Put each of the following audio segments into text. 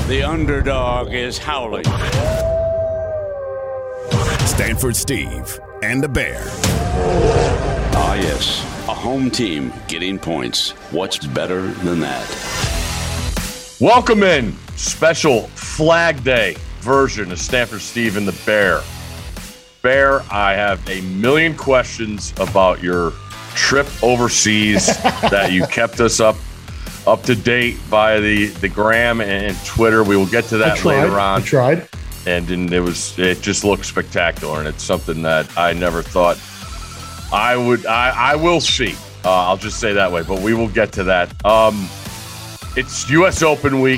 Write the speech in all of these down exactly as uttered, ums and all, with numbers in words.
The underdog is howling. Stanford Steve and the Bear. Ah, yes. A home team getting points. What's better than that? Welcome in. Special Flag Day version of Stanford Steve and the Bear. Bear, I have a million questions about your trip overseas that you kept us up up to date via the, the gram and Twitter. We will get to that later on. I tried. And, and it was it just looked spectacular, and it's something that I never thought I would I, I will see. Uh, I'll just say that way, but we will get to that. Um, it's U S Open week.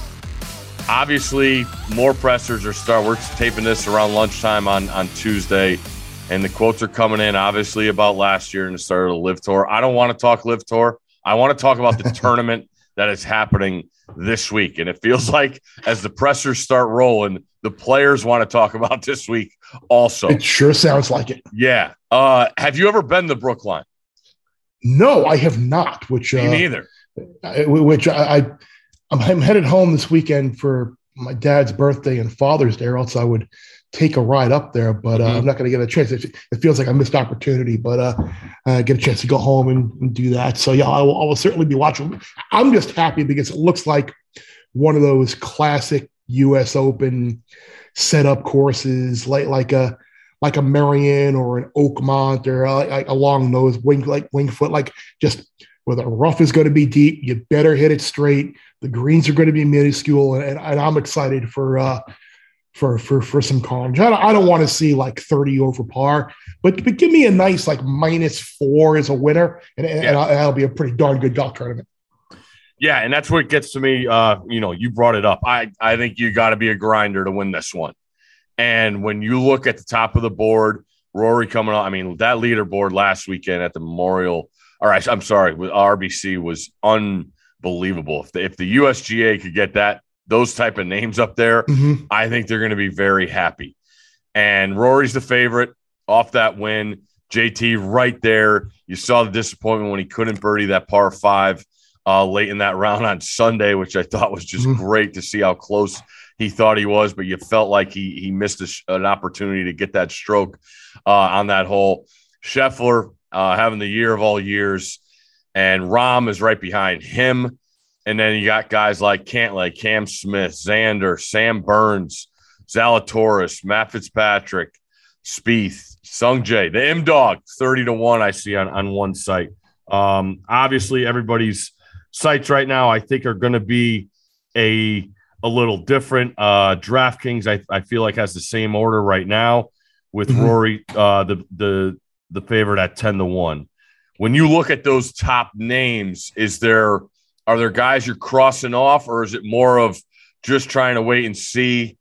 Obviously, more pressers are starting. We're taping this around lunchtime on, on Tuesday, and the quotes are coming in, obviously, about last year and the start of the Live Tour. I don't want to talk Live Tour. I want to talk about the tournament that is happening this week. And it feels like as the pressers start rolling, the players want to talk about this week also. It sure sounds like it. Yeah. Uh, have you ever been to Brookline? No, I have not. Which Me uh, neither. Which I, I I'm, I'm headed home this weekend for my dad's birthday and Father's Day, or else I would take a ride up there. But uh, mm-hmm. I'm not going to get a chance. It, it feels like a missed opportunity, but uh, uh, get a chance to go home and, and do that. So yeah, I will, I will certainly be watching. I'm just happy because it looks like one of those classic U S Open setup courses, like like a like a Marion or an Oakmont or uh, like along those wing like Winged Foot, like just where the rough is going to be deep. You better hit it straight. The greens are going to be minuscule, and, and I'm excited for uh, for for for some carnage. I don't, I don't want to see like thirty over par, but but give me a nice like minus four as a winner, and, and, yeah. and that'll be a pretty darn good golf tournament. Yeah, and that's what gets to me. Uh, you know, you brought it up. I, I think you got to be a grinder to win this one. And when you look at the top of the board, Rory coming on, I mean, that leaderboard last weekend at the Memorial, or I, I'm sorry, with R B C was unbelievable. If the, if the U S G A could get that, those type of names up there, mm-hmm. I think they're going to be very happy. And Rory's the favorite off that win. J T right there. You saw the disappointment when he couldn't birdie that par five. Uh, late in that round on Sunday, which I thought was just mm-hmm. great to see how close he thought he was, but you felt like he he missed a sh- an opportunity to get that stroke uh, on that hole. Scheffler uh, having the year of all years, and Rahm is right behind him. And then you got guys like Cantlay, Cam Smith, Xander, Sam Burns, Zalatoris, Matt Fitzpatrick, Spieth, Sungjae, the M-Dog, thirty to one I see on, on one site. Um, obviously, everybody's sites right now, I think, are going to be a a little different. Uh, DraftKings, I, I feel like, has the same order right now with mm-hmm. Rory, uh, the the the favorite at ten to one. When you look at those top names, is there are there guys you're crossing off, or is it more of just trying to wait and see,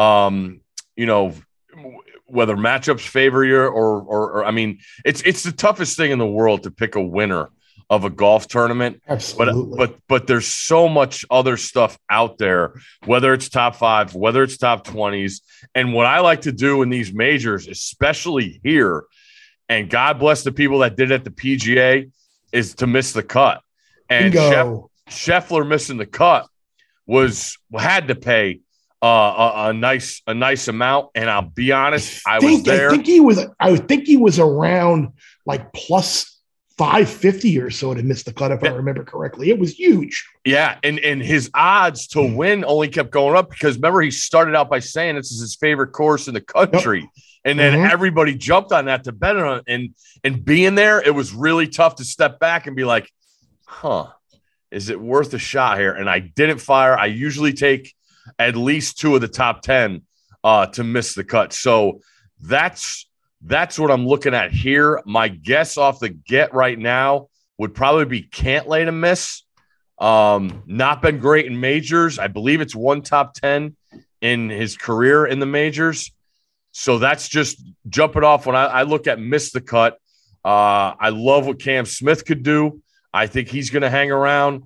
um, you know, whether matchups favor you or, or or I mean, it's it's the toughest thing in the world to pick a winner of a golf tournament. Absolutely. But but but there's so much other stuff out there, whether it's top five, whether it's top twenties. And what I like to do in these majors, especially here, and God bless the people that did it at the P G A, is to miss the cut. And Sheff- Scheffler missing the cut was had to pay uh, a, a nice a nice amount. And I'll be honest, I, think, I was there. I think he was. I would think he was around like plus five fifty or so to miss the cut, if yeah. I remember correctly. It was huge. Yeah, and and his odds to win only kept going up because, remember, he started out by saying this is his favorite course in the country. Yep. And then mm-hmm. everybody jumped on that to bet on it. And, and being there, it was really tough to step back and be like, huh, is it worth a shot here? And I didn't fire. I usually take at least two of the top ten uh, to miss the cut. So that's – That's what I'm looking at here. My guess off the get right now would probably be Cantlay to miss. Um, not been great in majors. I believe it's one top ten in his career in the majors. So that's just jumping off when I, I look at miss the cut. Uh, I love what Cam Smith could do. I think he's going to hang around.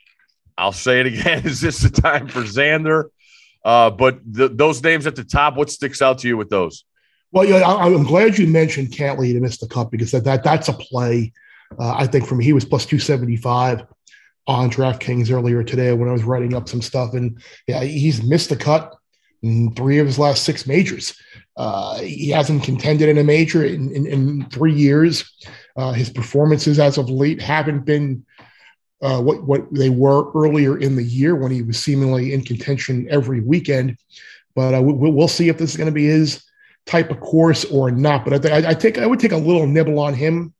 I'll say it again. Is this the time for Xander? Uh, but the, those names at the top, what sticks out to you with those? Well, yeah, I, I'm glad you mentioned Cantlay to miss the cut because that, that that's a play. Uh, I think for me, he was plus two seventy-five. on DraftKings earlier today when I was writing up some stuff. And yeah, he's missed the cut in three of his last six majors. Uh, he hasn't contended in a major in, in, in three years. Uh, his performances as of late haven't been uh, what, what they were earlier in the year when he was seemingly in contention every weekend. But uh, we, we'll see if this is going to be his type of course or not. But I, th- I, I think I would take a little nibble on him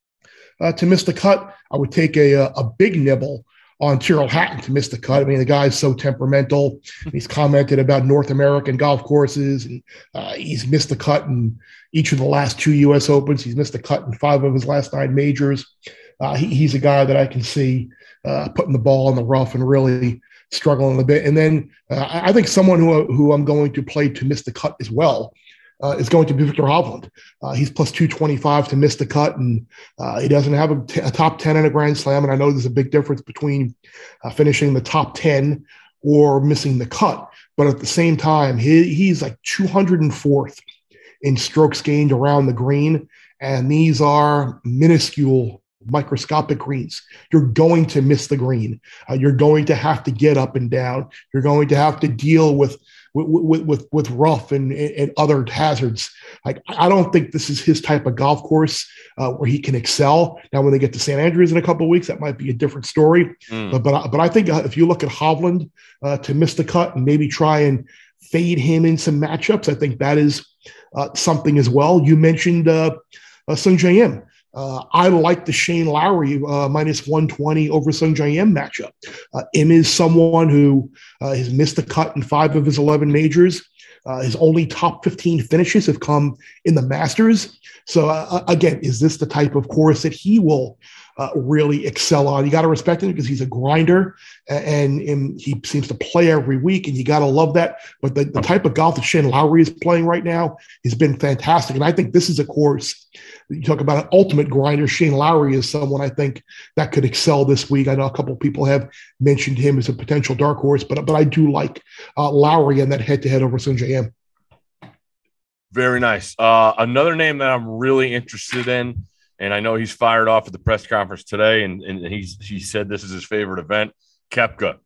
uh, to miss the cut. I would take a, a, a big nibble on Tyrrell Hatton to miss the cut. I mean, the guy's so temperamental. He's commented about North American golf courses, and uh, he's missed the cut in each of the last two U S Opens. He's missed the cut in five of his last nine majors. Uh, he, he's a guy that I can see uh, putting the ball in the rough and really struggling a bit. And then uh, I think someone who, who I'm going to play to miss the cut as well Uh, is going to be Victor Hovland. Uh, he's plus two twenty-five to miss the cut, and uh, he doesn't have a, t- a top ten in a Grand Slam. And I know there's a big difference between uh, finishing the top ten or missing the cut. But at the same time, he, he's like two hundred fourth in strokes gained around the green, and these are minuscule, microscopic greens. You're going to miss the green. Uh, you're going to have to get up and down. You're going to have to deal with With, with with rough and, and other hazards. Like, I don't think this is his type of golf course uh, where he can excel. Now, when they get to Saint Andrews in a couple of weeks, that might be a different story. Mm. But, but but I think uh, if you look at Hovland uh, to miss the cut and maybe try and fade him in some matchups, I think that is uh, something as well. You mentioned uh, uh, Sungjae Im. Uh, I like the Shane Lowry uh, minus one twenty over Sungjae Im matchup. Uh, Im is someone who uh, has missed the cut in five of his eleven majors. Uh, his only top fifteen finishes have come in the Masters. So uh, again, is this the type of course that he will uh, really excel on? You got to respect him because he's a grinder and, and he seems to play every week, and you got to love that. But the, the type of golf that Shane Lowry is playing right now has been fantastic. And I think this is a course. You talk about an ultimate grinder. Shane Lowry is someone I think that could excel this week. I know a couple of people have mentioned him as a potential dark horse, but but I do like uh, Lowry in that head-to-head over Sungjae Im. Very nice. Uh, another name that I'm really interested in, and I know he's fired off at the press conference today, and, and he's he said this is his favorite event. Koepka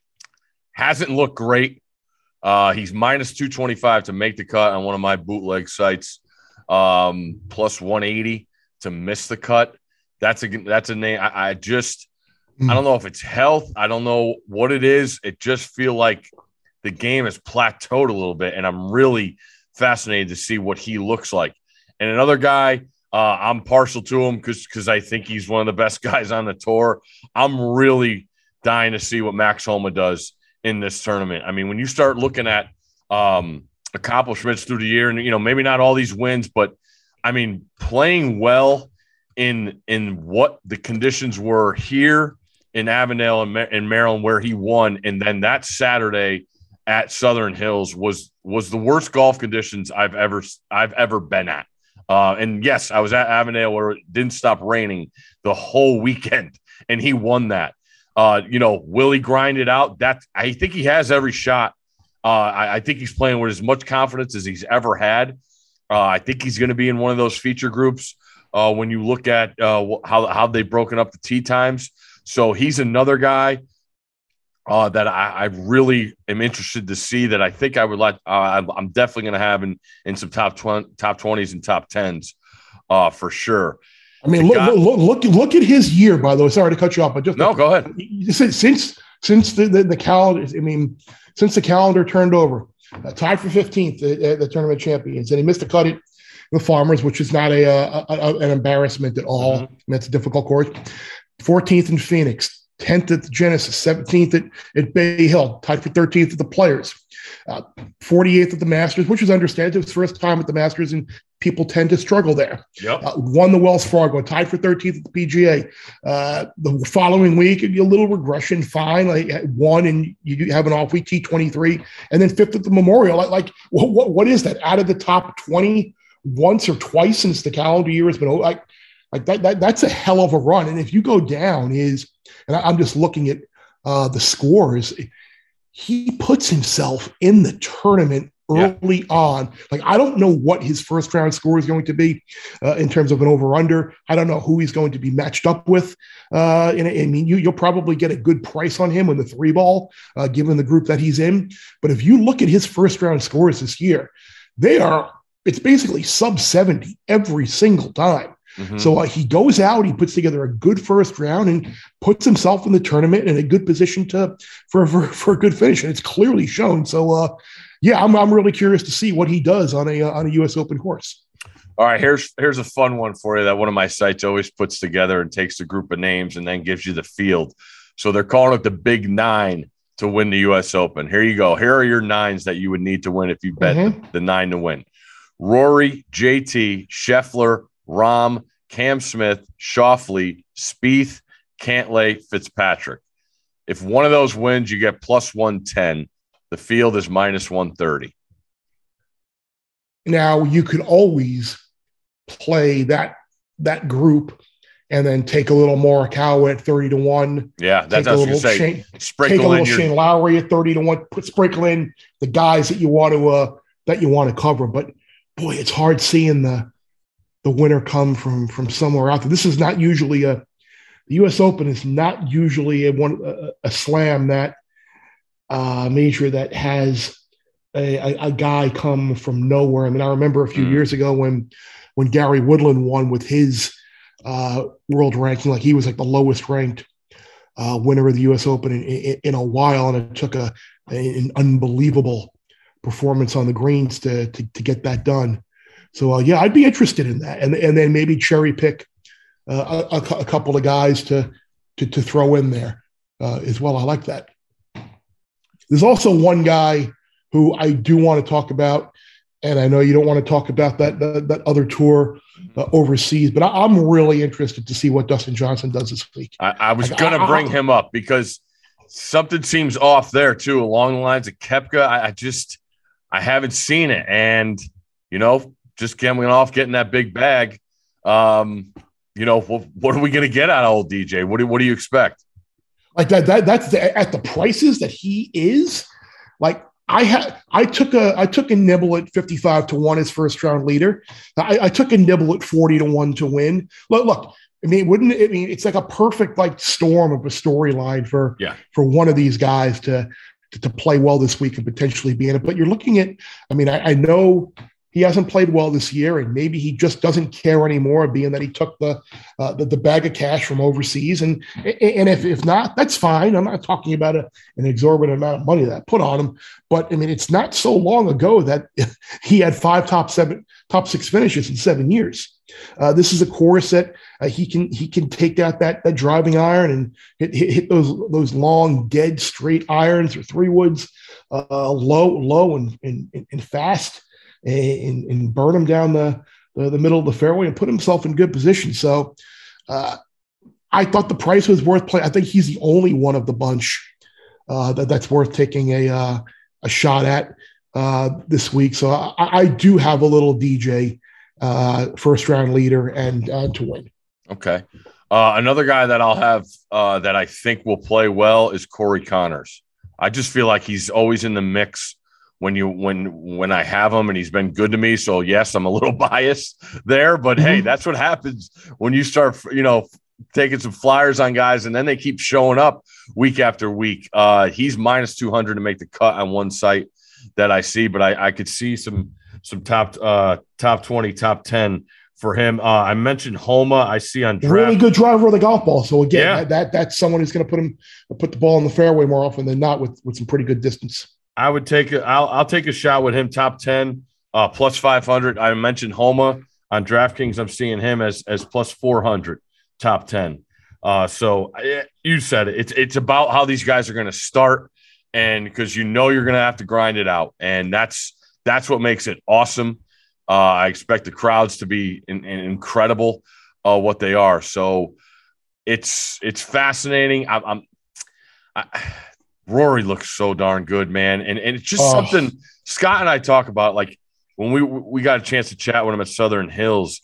hasn't looked great. Uh, he's minus two twenty-five to make the cut on one of my bootleg sites. Um, plus one eighty to miss the cut. That's a that's a name. I, I just mm. I don't know if it's health. I don't know what it is. It just feel like the game has plateaued a little bit, and I'm really fascinated to see what he looks like. And another guy, uh, I'm partial to him because because I think he's one of the best guys on the tour. I'm really dying to see what Max Homa does in this tournament. I mean, when you start looking at um, accomplishments through the year, and you know, maybe not all these wins, but I mean, playing well in in what the conditions were here in Avondale and, in Maryland, where he won, and then that Saturday at Southern Hills was was the worst golf conditions I've ever I've ever been at. Uh, and yes, I was at Avondale where it didn't stop raining the whole weekend, and he won that. Uh, you know, will he grind it out? That I think he has every shot. Uh, I, I think he's playing with as much confidence as he's ever had. Uh, I think he's going to be in one of those feature groups uh, when you look at uh, how how they've broken up the tee times. So he's another guy uh, that I, I really am interested to see. That I think I would like. Uh, I'm definitely going to have in in some top twenty, top twenties and top tens uh, for sure. I mean, look, guy, look, look, look at his year. By the way, sorry to cut you off, but just no, go ahead. Since since the, the, the calendar, I mean. Since the calendar turned over, uh, tied for fifteenth at, at the tournament champions, and he missed a cut at the Farmers, which is not a, a, a an embarrassment at all. Mm-hmm. I mean, it's a difficult course. fourteenth in Phoenix, tenth at the Genesis, seventeenth at, at Bay Hill, tied for thirteenth at the Players, uh, forty-eighth at the Masters, which is understandable. It's first time at the Masters, and people tend to struggle there. Yep. Uh, won the Wells Fargo, tied for thirteenth at the P G A. Uh, the following week, a little regression, fine. Like one, and you have an off week, T twenty-three, and then fifth at the Memorial. Like, like what, what, what is that? Out of the top twenty once or twice since the calendar year has been over. Like, like that, that, that's a hell of a run. And if you go down, is, and I, I'm just looking at uh, the scores, he puts himself in the tournament early yeah. on. Like, I don't know what his first round score is going to be uh, in terms of an over under. I don't know who he's going to be matched up with. Uh, and I mean, you, you'll probably get a good price on him in the three ball, uh, given the group that he's in. But if you look at his first round scores this year, they are, it's basically sub seventy every single time. Mm-hmm. So uh, he goes out, he puts together a good first round and puts himself in the tournament in a good position to for for, for a good finish, and it's clearly shown. So, uh, yeah, I'm I'm really curious to see what he does on a uh, on a U S Open course. All right, here's here's a fun one for you that one of my sites always puts together and takes a group of names and then gives you the field. So they're calling it the Big Nine to win the U S Open. Here you go. Here are your nines that you would need to win if you bet mm-hmm. the, the nine to win: Rory, J T, Scheffler, Rahm, Cam Smith, Schauffele, Spieth, Cantlay, Fitzpatrick. If one of those wins, you get plus one ten. The field is minus one thirty. Now, you could always play that that group and then take a little Morikawa at thirty to one. Yeah, that's what I was going to say. Shane, sprinkle take a little your... Shane Lowry at thirty to one. Put sprinkle in the guys that you want to uh, that you want to cover. But boy, it's hard seeing the the winner come from from somewhere out there. This is not usually a the U S Open is not usually a one a, a slam that uh, major that has a, a, a guy come from nowhere. I mean, I remember a few mm. years ago when when Gary Woodland won with his uh, world ranking, like he was like the lowest ranked uh, winner of the U S Open in, in, in a while, and it took a an unbelievable performance on the greens to to, to get that done. So, uh, yeah, I'd be interested in that. And and then maybe cherry pick uh, a, a couple of guys to to, to throw in there uh, as well. I like that. There's also one guy who I do want to talk about, and I know you don't want to talk about that that, that other tour uh, overseas, but I, I'm really interested to see what Dustin Johnson does this week. I, I was like, going to bring I, him up because something seems off there, too, along the lines of Koepka. I, I just – I haven't seen it. And, you know – just coming off getting that big bag. Um, you know, what, what are we going to get out of old D J? What do, what do you expect? Like that, that that's the, at the prices that he is. Like I had, I took a, I took a nibble at fifty-five to one as first round leader. I, I took a nibble at forty to one to win. Look, look, I mean, wouldn't it, I mean, it's like a perfect like storm of a storyline for, yeah. for one of these guys to, to, to play well this week and potentially be in it. But you're looking at, I mean, I, I know, he hasn't played well this year, and maybe he just doesn't care anymore, being that he took the uh, the, the bag of cash from overseas. And and if, if not, that's fine. I'm not talking about a, an exorbitant amount of money that I put on him. But, I mean, it's not so long ago that he had five top seven, top six finishes in seven years. Uh, this is a course that uh, he can he can take out that that driving iron and hit, hit, hit those those long, dead, straight irons or three woods uh, low, low and, and, and fast. And, and burn him down the, the the middle of the fairway and put himself in good position. So uh, I thought the price was worth playing. I think he's the only one of the bunch uh, that, that's worth taking a uh, a shot at uh, this week. So I, I do have a little D J uh, first round leader and uh, to win. Okay. Uh, another guy that I'll have uh, that I think will play well is Corey Connors. I just feel like he's always in the mix when you when when I have him, and he's been good to me. So yes, I'm a little biased there, but mm-hmm. hey, that's what happens when you start, you know, taking some flyers on guys, and then they keep showing up week after week. Uh, he's minus two hundred to make the cut on one site that I see, but I, I could see some some top uh, top twenty, top ten for him. Uh, I mentioned Homa. I see on draft. Really good driver of the golf ball. So again, yeah. that, that that's someone who's going to put him put the ball in the fairway more often than not with with some pretty good distance. I would take a, I'll, I'll take a shot with him. Top ten, uh, plus five hundred. I mentioned Homa on DraftKings. I'm seeing him as as plus four hundred, top ten. Uh, so I, you said it. It's it's about how these guys are going to start, and because you know you're going to have to grind it out, and that's that's what makes it awesome. Uh, I expect the crowds to be in, in incredible, uh, what they are. So it's it's fascinating. I, I'm. I, Rory looks so darn good, man. And and it's just oh. something Scott and I talk about, like when we we got a chance to chat with him at Southern Hills.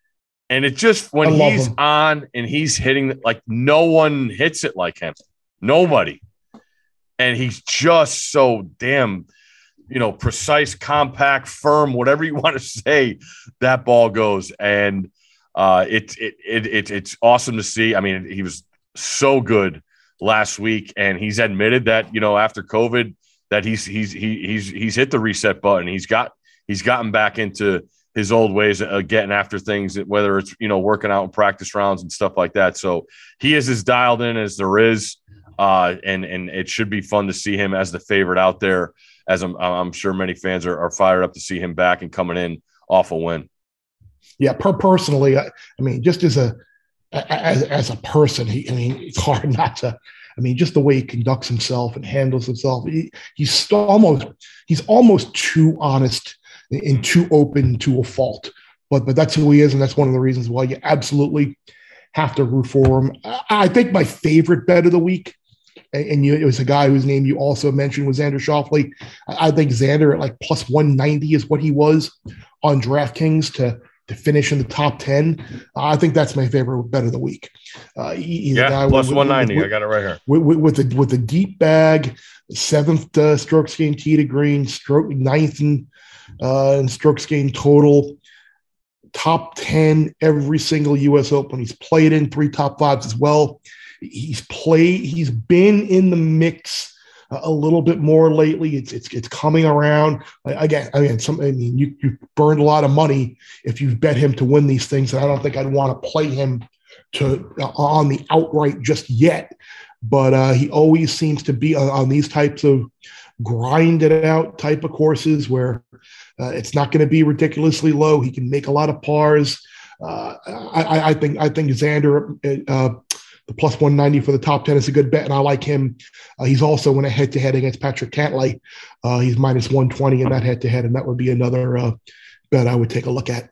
And it just, when he's him. on and he's hitting, like no one hits it like him. Nobody. And he's just so damn you know, precise, compact, firm, whatever you want to say, that ball goes. And uh, it, it, it, it, it's awesome to see. I mean, he was so good last week, and he's admitted that, you know, after COVID, that he's he's he, he's he's hit the reset button. He's got he's gotten back into his old ways of getting after things, whether it's, you know, working out in practice rounds and stuff like that. So he is as dialed in as there is, uh, and and it should be fun to see him as the favorite out there. As I'm I'm sure many fans are, are fired up to see him back and coming in off a win. Yeah, per personally, I, I mean, just as a as as a person, he I mean, it's hard not to. I mean, just the way he conducts himself and handles himself, he, he's still almost he's almost too honest and too open to a fault. But but that's who he is, and that's one of the reasons why you absolutely have to root for him. I, I think my favorite bet of the week, and, and you, it was a guy whose name you also mentioned, was Xander Schauffele. I, I think Xander at like plus one ninety is what he was on DraftKings to to finish in the top ten. Uh, I think that's my favorite bet of the week. Uh, he, yeah, plus one ninety. With, I got it right here. With, with, with, the, with the deep bag, seventh uh, strokes gained tee to green, stroke ninth in, uh, in strokes gained total, top ten every single U S Open. He's played in three top fives as well. He's played, he's been in the mix a little bit more lately. It's it's it's coming around again. I mean, some. I mean, you you burned a lot of money if you bet him to win these things, and I don't think I'd want to play him to uh, on the outright just yet. But uh, he always seems to be on, on these types of grinded out type of courses where uh, it's not going to be ridiculously low. He can make a lot of pars. Uh, I, I think I think Xander. Uh, The plus one ninety for the top ten is a good bet, and I like him. Uh, he's also in a head-to-head against Patrick Cantlay. Uh, he's minus one twenty in that head-to-head, and that would be another uh, bet I would take a look at.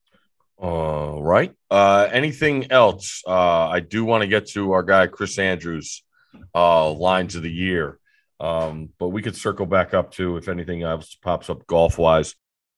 All right. Uh, anything else? Uh, I do want to get to our guy Chris Andrews' uh, lines of the year, um, but we could circle back up to if anything else pops up golf-wise.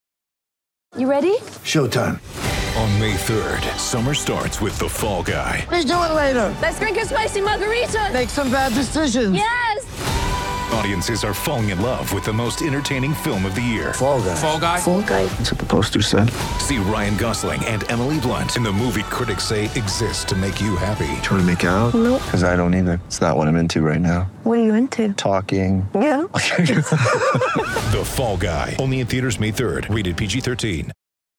You ready? Showtime. On May third, summer starts with The Fall Guy. Let's do it later. Let's drink a spicy margarita. Make some bad decisions. Yes. Audiences are falling in love with the most entertaining film of the year. Fall Guy. Fall Guy. Fall guy. That's what the poster said. See Ryan Gosling and Emily Blunt in the movie critics say exists to make you happy. Trying to make it out? Nope. Because I don't either. It's not what I'm into right now. What are you into? Talking. Yeah. The Fall Guy. Only in theaters May third. Rated P G thirteen.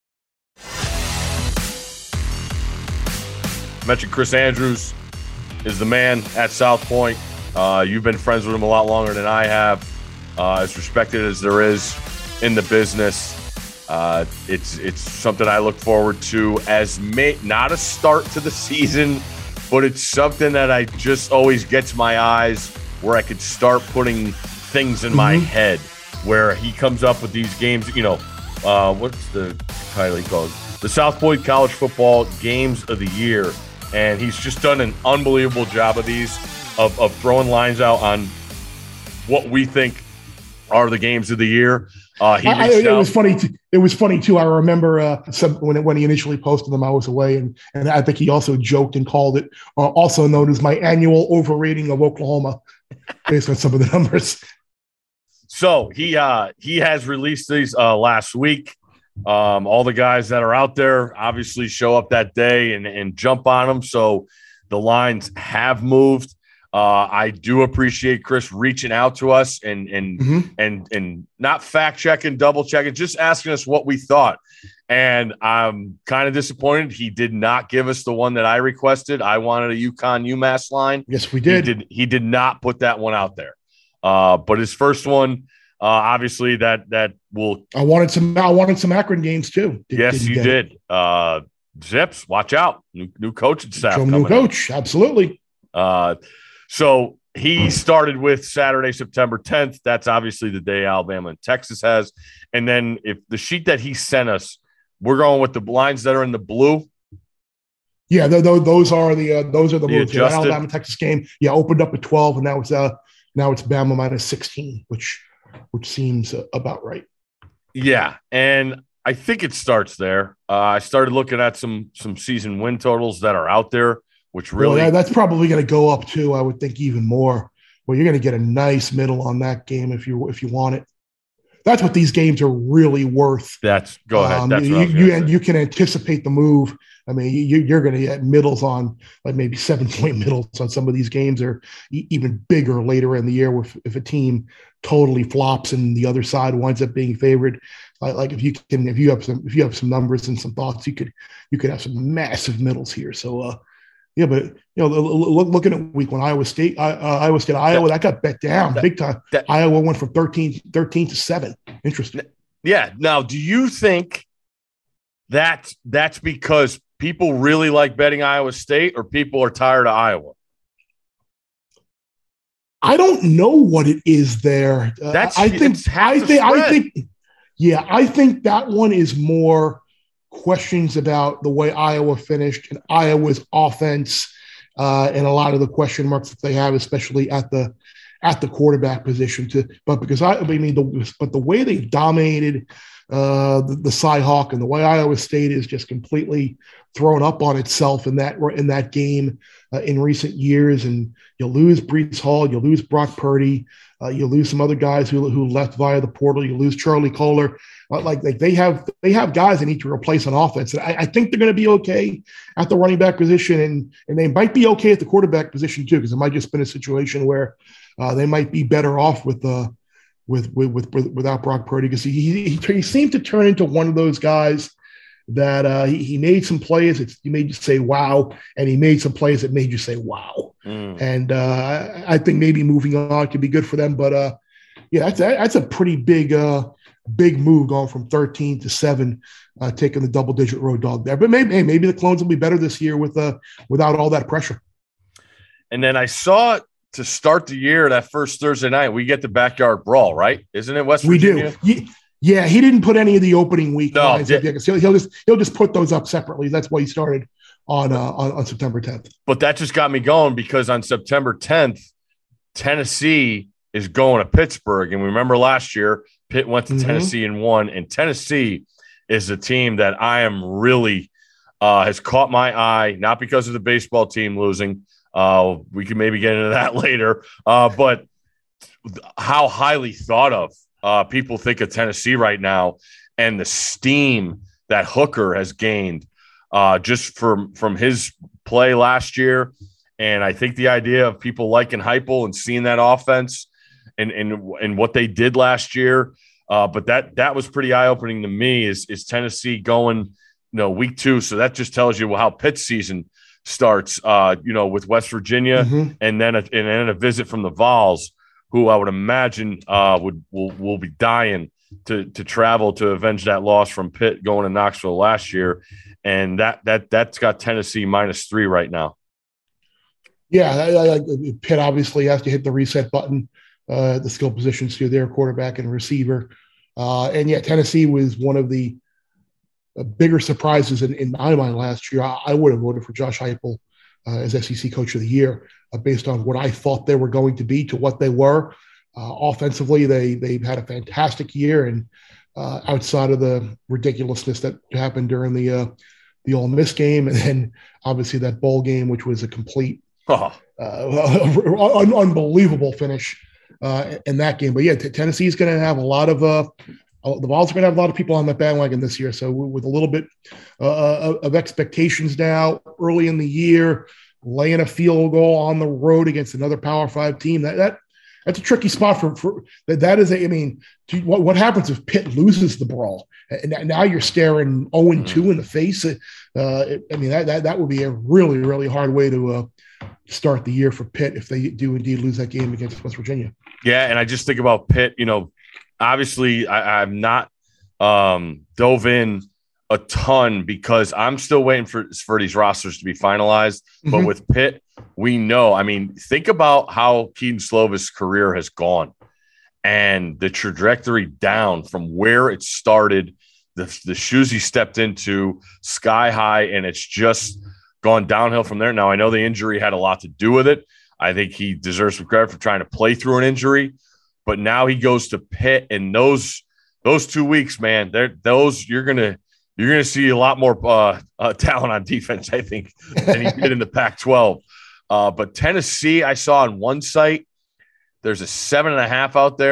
Mentioned Chris Andrews is the man at South Point. Uh, you've been friends with him a lot longer than I have. Uh, as respected as there is in the business, uh, it's it's something I look forward to as may, not a start to the season, but it's something that I just always gets my eyes where I could start putting things in mm-hmm. my head where he comes up with these games. You know, uh, what's the title he called? The South Point College Football Games of the Year. And he's just done an unbelievable job of these, of, of throwing lines out on what we think are the games of the year. Uh, he I, it out. was funny. Too, it was funny too. I remember uh, some, when it, when he initially posted them, I was away, and and I think he also joked and called it uh, also known as my annual overrating of Oklahoma, based on some of the numbers. So he uh, he has released these uh, last week. Um, all the guys that are out there obviously show up that day and, and jump on them. So the lines have moved. Uh, I do appreciate Chris reaching out to us and and mm-hmm. and and not fact checking, double checking, just asking us what we thought. And I'm kind of disappointed he did not give us the one that I requested. I wanted a UConn UMass line. Yes, we did. He did. He did not put that one out there. Uh, but his first one. Uh, obviously, that that will. I wanted some. I wanted some Akron games too. Did, yes, you did. Uh, Zips, watch out! New new coaching staff. Some new coach, in. Absolutely. Uh, so he started with Saturday, September tenth. That's obviously the day Alabama and Texas has. And then if the sheet that he sent us, we're going with the lines that are in the blue. Yeah, th- th- those are the uh, those are the, the moves. The Alabama Texas game. Yeah, opened up at twelve, and now it's uh now it's Bama minus sixteen, which. which seems about right. Yeah, and I think it starts there. Uh, I started looking at some some season win totals that are out there, which really well, yeah, that's probably going to go up too. I would think even more. Well, you're going to get a nice middle on that game if you if you want it. that's what these games are really worth. That's go ahead. Um, That's you, what I was you, gonna and say. you can anticipate the move. I mean, you, you're going to get middles on like maybe seven point middles on some of these games, or e- even bigger later in the year if, if a team totally flops and the other side winds up being favored. Like, like if you can, if you have some, if you have some numbers and some thoughts, you could, you could have some massive middles here. So, uh, yeah, but you know, look, looking at week one, Iowa State, uh, Iowa State, Iowa, that got bet down that, big time. That, Iowa went from thirteen, thirteen to seven. Interesting. Yeah. Now, do you think that that's because people really like betting Iowa State, or people are tired of Iowa? I don't know what it is there. Uh, That's I think. I think. I think. Yeah, I think that one is more questions about the way Iowa finished and Iowa's offense, uh, and a lot of the question marks that they have, especially at the at the quarterback position. To but because I, I mean, the, but the way they dominated uh, the, the Cy-Hawk and the way Iowa State is just completely thrown up on itself in that in that game uh, in recent years, and you lose Breece Hall, you lose Brock Purdy, uh, you lose some other guys who who left via the portal, you lose Charlie Kohler. Like, like they have they have guys they need to replace on offense. And I, I think they're going to be okay at the running back position, and and they might be okay at the quarterback position too, because it might just been a situation where uh, they might be better off with the. Uh, With, with with without Brock Purdy, because he, he he seemed to turn into one of those guys that uh, he, he made some plays that you made you say wow, and he made some plays that made you say wow. Mm. And uh, I think maybe moving on could be good for them. But uh, yeah, that's that's a pretty big uh, big move going from thirteen to seven, uh, taking the double digit road dog there. But maybe hey, maybe the Clones will be better this year with uh without all that pressure. And then I saw it. To start the year, that first Thursday night, we get the backyard brawl, right? Isn't it West Virginia? We do. Yeah, he didn't put any of the opening week no, lines. He'll, he'll just he'll just put those up separately. That's why he started on uh, on, on September tenth. But that just got me going, because on September tenth, Tennessee is going to Pittsburgh, and we remember last year Pitt went to mm-hmm. Tennessee and won. And Tennessee is a team that I am really uh, has caught my eye, not because of the baseball team losing. Uh, we can maybe get into that later. Uh, but how highly thought of uh, people think of Tennessee right now, and the steam that Hooker has gained uh, just from, from his play last year. And I think the idea of people liking Heupel and seeing that offense and, and, and what they did last year. Uh, but that, that was pretty eye-opening to me is, is Tennessee going, you know, week two. So that just tells you how Pitt's season starts, uh, you know, with West Virginia, mm-hmm. and then a, and then a visit from the Vols, who I would imagine uh, would will will be dying to to travel to avenge that loss from Pitt going to Knoxville last year, and that that that's got Tennessee minus three right now. Yeah, I, I, Pitt obviously has to hit the reset button, uh, the skill positions to their quarterback and receiver, uh, and yeah, Tennessee was one of the Uh, bigger surprises in, in my mind last year. I, I would have voted for Josh Heupel uh, as S E C Coach of the Year uh, based on what I thought they were going to be to what they were. Uh, offensively, they they've had a fantastic year, and uh, outside of the ridiculousness that happened during the uh, the Ole Miss game, and then obviously that bowl game, which was a complete oh. uh, un- unbelievable finish uh, in that game. But yeah, t- Tennessee is going to have a lot of uh, the Vols are going to have a lot of people on the bandwagon this year. So with a little bit uh, of expectations now early in the year, laying a field goal on the road against another Power Five team, that that that's a tricky spot for, for that. That is a, I mean, what, what happens if Pitt loses the brawl? And now you're staring oh and two in the face. Uh, I mean, that, that, that would be a really, really hard way to uh, start the year for Pitt if they do indeed lose that game against West Virginia. Yeah. And I just think about Pitt, you know, obviously, I, I'm not um, dove in a ton because I'm still waiting for, for these rosters to be finalized. Mm-hmm. But with Pitt, we know. I mean, think about how Keaton Slovis' career has gone and the trajectory down from where it started, the, the shoes he stepped into, sky high, and it's just gone downhill from there. Now, I know the injury had a lot to do with it. I think he deserves some credit for trying to play through an injury. But now he goes to Pitt, and those those two weeks, man, they're those you're gonna you're gonna see a lot more uh, uh, talent on defense, I think, than he did in the Pac twelve. Uh, but Tennessee, I saw on one site, there's a seven and a half out there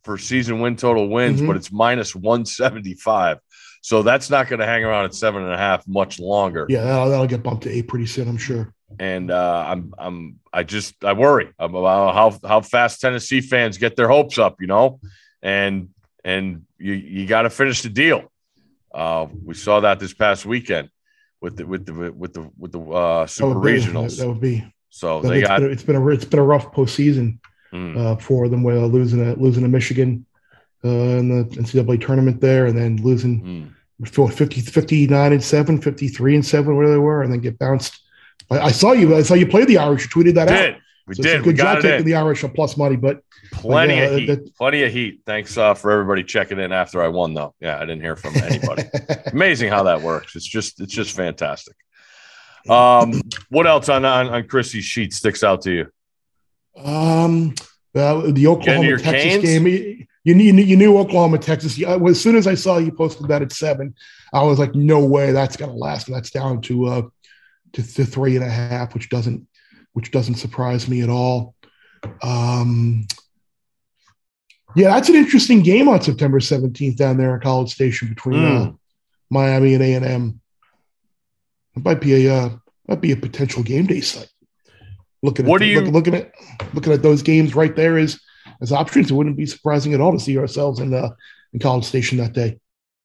for season win total wins, Mhm. but it's minus one seventy-five. So that's not going to hang around at seven and a half much longer. Yeah, that'll, that'll get bumped to eight pretty soon, I'm sure. And uh, I'm, I'm, I just, I worry about how how fast Tennessee fans get their hopes up, you know, and and you you got to finish the deal. Uh, we saw that this past weekend with the with the with the with the uh, super That would be- regionals. That would be. So That they it's got been, it's been a it's been a rough postseason mm, uh, for them, where losing a losing to Michigan uh, in the N C double A tournament there, and then losing mm. for fifty, fifty-nine and seven, fifty-three and seven, where they were, and then get bounced. I, I saw you. I saw you play the Irish. You tweeted that did out. we So- did so we good got job it taking in. the Irish a plus money, but Plenty yeah, of heat. that- Plenty of heat. Thanks uh, for everybody checking in after I won, though. Yeah, I didn't hear from anybody. Amazing how that works. It's just it's just fantastic. Um, what else on on, on Chrissy's sheet sticks out to you? Um, uh, the Getting Oklahoma your Texas Canes? game. You, you knew you knew Oklahoma Texas. Yeah, well, as soon as I saw you posted that at seven, I was like, no way that's going to last. And that's down to uh to, to three and a half, which doesn't which doesn't surprise me at all. Um, yeah, that's an interesting game on September seventeenth down there in College Station between uh, Mm. Miami and A and M. It might be a uh, might be a potential game day site. Looking at What do the- you- look, looking at looking at those games right there as as options? It wouldn't be surprising at all to see ourselves in uh, in College Station that day.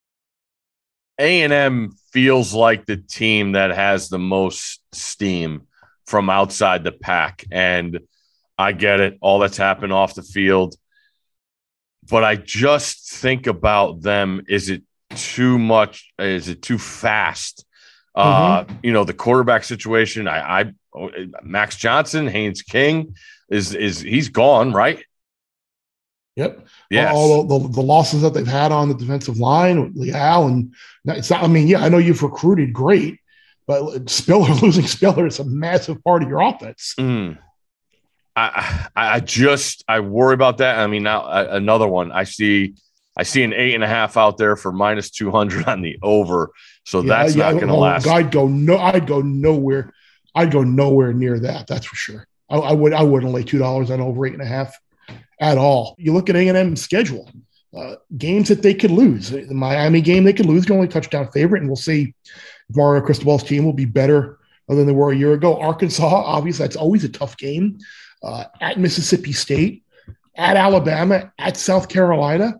A and M feels like the team that has the most steam from outside the pack. And I get it, all that's happened off the field. But I just think about them. Is it too much? Is it too fast? Uh, you know, the quarterback situation. I, I Max Johnson, Haynes King is is he's gone, right? Yep. Yes. All the, the, the losses that they've had on the defensive line with Leal, and it's not, I mean, yeah, I know you've recruited great, but Spiller losing Spiller is a massive part of your offense. Mm. I, I I just I worry about that. I mean, now uh, another one. I see I see an eight and a half out there for minus two hundred on the over. So Yeah, that's yeah, not going to oh, last. I'd go no, I'd go nowhere. I'd go nowhere near that. That's for sure. I, I would I wouldn't lay two dollars on over eight and a half at all. You look at A and M's schedule, uh, games that they could lose. The Miami game they could lose, the only touchdown favorite, and we'll see if Mario Cristobal's team will be better than they were a year ago. Arkansas, obviously, that's always a tough game. Uh, at Mississippi State, at Alabama, at South Carolina,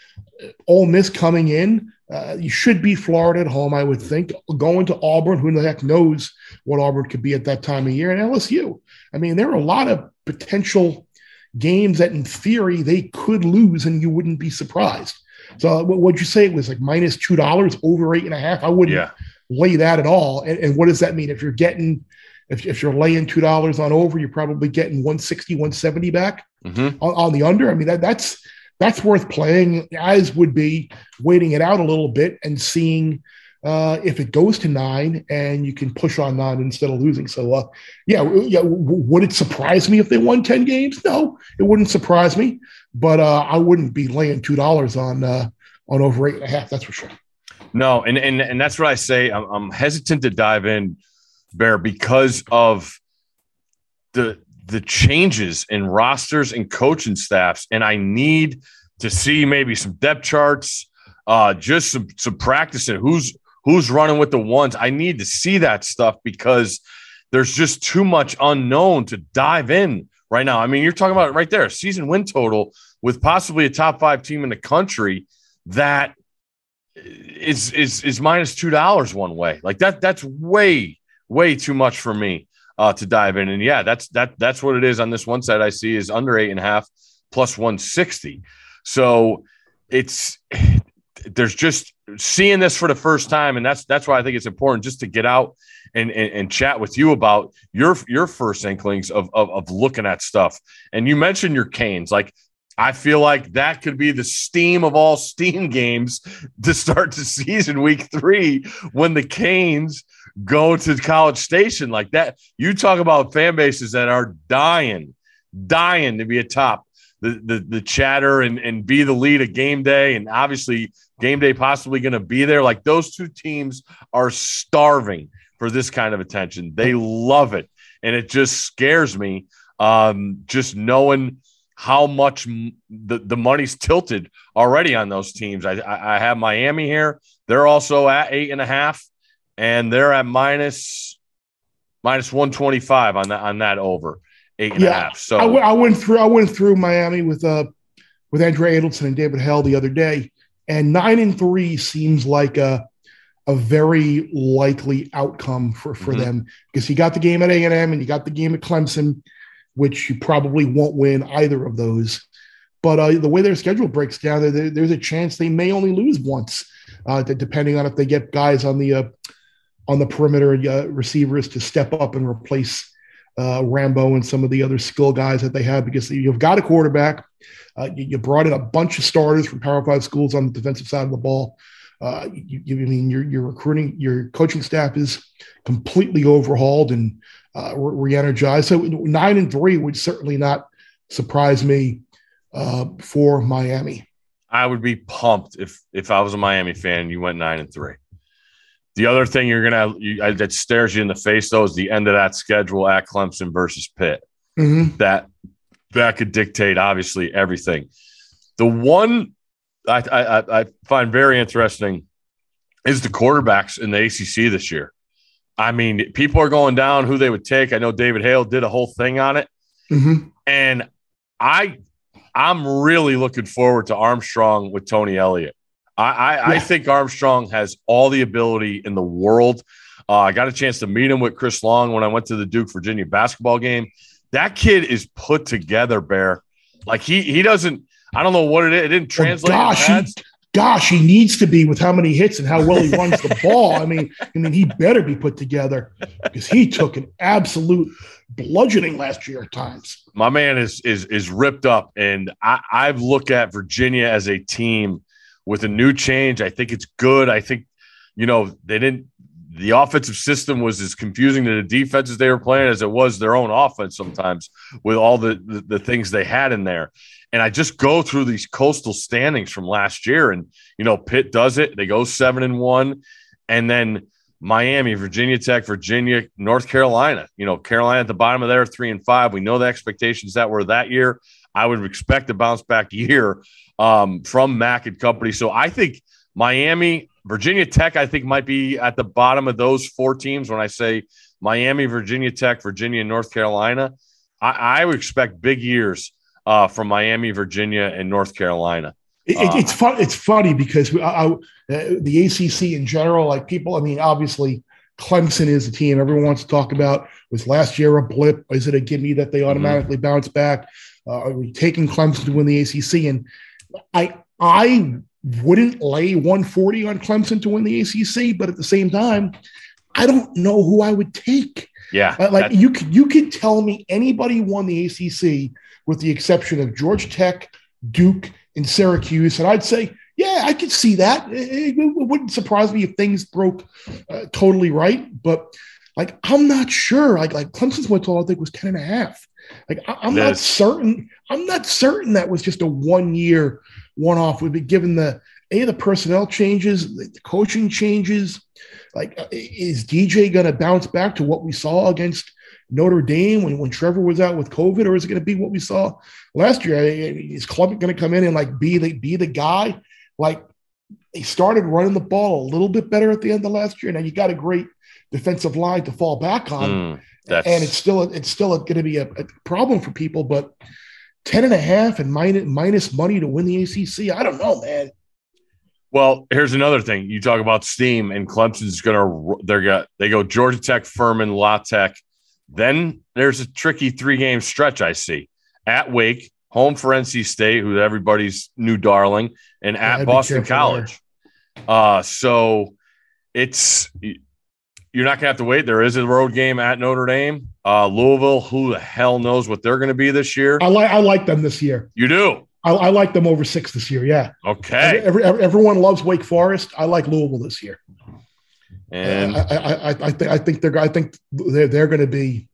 Ole Miss coming in. Uh, you should beat Florida at home, I would think. Going to Auburn, who the heck knows what Auburn could be at that time of year, and L S U. I mean, there are a lot of potential games that, in theory, they could lose, and you wouldn't be surprised. So, what would you say it was like minus two dollars over eight and a half? I wouldn't Yeah. lay that at all. And, and what does that mean? If you're getting, if, if you're laying two dollars on over, you're probably getting one sixty, one seventy back Mhm. on, on the under. I mean, that that's that's worth playing, as would be waiting it out a little bit and seeing uh, if it goes to nine and you can push on nine instead of losing. So, uh, yeah, w- yeah. w- Would it surprise me if they won ten games? No, it wouldn't surprise me. But uh, I wouldn't be laying two dollars on uh, on over eight and a half. That's for sure. No, and and and that's what I say. I'm, I'm hesitant to dive in, Bear, because of the the changes in rosters and coaching staffs, and I need to see maybe some depth charts, uh, just some some practicing. Who's who's running with the ones? I need to see that stuff because there's just too much unknown to dive in right now. I mean, you're talking about it right there, season win total with possibly a top five team in the country that is is is minus two dollars one way. Like that, that's way way too much for me uh, to dive in. And yeah, that's that that's what it is on this one side. I see is under eight and a half plus one sixty. So it's there's just seeing this for the first time, and that's that's why I think it's important just to get out and and, and chat with you about your your first inklings of, of of looking at stuff. And you mentioned your Canes, like. I feel like that could be the steam of all steam games to start the season week three when the Canes go to College Station like that. You talk about fan bases that are dying, dying to be atop the the, the chatter and, and be the lead of game day. And obviously game day possibly going to be there. Like those two teams are starving for this kind of attention. They love it. And it just scares me um, just knowing – how much m- the, the money's tilted already on those teams. I, I, I have Miami here. They're also at eight and a half, and they're at minus minus one twenty-five on that on that over eight and yeah, a half. So I, w- I went through I went through Miami with uh with Andre Adelson and David Hell the other day, and nine and three seems like a a very likely outcome for, for mm-hmm. them, because you got the game at A and M and you got the game at Clemson, which you probably won't win either of those. But uh, the way their schedule breaks down, there, there's a chance they may only lose once, uh, depending on if they get guys on the uh, on the perimeter uh, receivers to step up and replace uh, Rambo and some of the other skill guys that they have, because you've got a quarterback. Uh, you, you brought in a bunch of starters from Power Five schools on the defensive side of the ball. Uh, you, you I mean your your recruiting, your coaching staff is completely overhauled and uh, re- re-energized. So nine and three would certainly not surprise me uh, for Miami. I would be pumped if if I was a Miami fan and you went nine and three. The other thing you're gonna you, I, that stares you in the face though is the end of that schedule at Clemson versus Pitt. Mm-hmm. That that could dictate obviously everything. The one I, I, I find very interesting is the quarterbacks in the A C C this year. I mean, people are going down who they would take. I know David Hale did a whole thing on it. Mm-hmm. And I, I'm really looking forward to Armstrong with Tony Elliott. I, I, yeah. I think Armstrong has all the ability in the world. Uh, I got a chance to meet him with Chris Long when I went to the Duke Virginia basketball game. That kid is put together, Bear. Like he he doesn't – I don't know what it is. It didn't translate. Well, gosh, he, gosh, he needs to be with how many hits and how well he runs the ball. I mean, I mean, he better be put together, because he took an absolute bludgeoning last year at times. My man is is is ripped up, and I, I've looked at Virginia as a team with a new change. I think it's good. I think, you know, they didn't. The offensive system was as confusing to the defenses they were playing as it was their own offense sometimes, with all the, the, the things they had in there. And I just go through these coastal standings from last year, and, you know, Pitt does it. They go seven and one, and then Miami, Virginia Tech, Virginia, North Carolina, you know, Carolina at the bottom of there, three and five. We know the expectations that were that year. I would expect a bounce back year um, from Mack and company. So I think Miami, Virginia Tech, I think might be at the bottom of those four teams. When I say Miami, Virginia Tech, Virginia, North Carolina, I, I would expect big years uh, from Miami, Virginia, and North Carolina. It, uh, it's fun. It's funny because I, I, uh, the A C C in general, like people, I mean, obviously Clemson is a team everyone wants to talk about. Was last year a blip? Is it a gimme that they automatically mm-hmm. bounce back? Uh, are we taking Clemson to win the A C C? And I, I wouldn't lay one forty on Clemson to win the A C C, but at the same time, I don't know who I would take. Yeah, uh, like you could, you could tell me anybody won the A C C with the exception of Georgia Tech, Duke, and Syracuse, and I'd say, yeah, I could see that. It, it wouldn't surprise me if things broke uh, totally right, but like I'm not sure. Like like Clemson's win total I think was ten and a half. Like I, I'm not certain. I'm not certain that was just a one year one off. Would be given the a the personnel changes, the coaching changes. Like, is D J going to bounce back to what we saw against Notre Dame when, when Trevor was out with COVID, or is it going to be what we saw last year? Is Club going to come in and like be the be the guy? Like they started running the ball a little bit better at the end of last year. Now you got a great defensive line to fall back on, mm, and it's still it's still going to be a, a problem for people. But ten and a half and minus minus money to win the A C C, I don't know, man. Well, here's another thing. You talk about steam, and Clemson's going to they're got they go Georgia Tech, Furman, La Tech. Then there's a tricky three-game stretch I see. At Wake, home for N C State, who everybody's new darling, and yeah, at Boston College. Uh, so it's you're not going to have to wait. There is a road game at Notre Dame. Uh, Louisville, who the hell knows what they're going to be this year? I like I like them this year. You do? I, I like them over six this year, yeah. Okay. Every, every, everyone loves Wake Forest. I like Louisville this year. And uh, I, I, I, I, think I think they're I think they're they're going to be.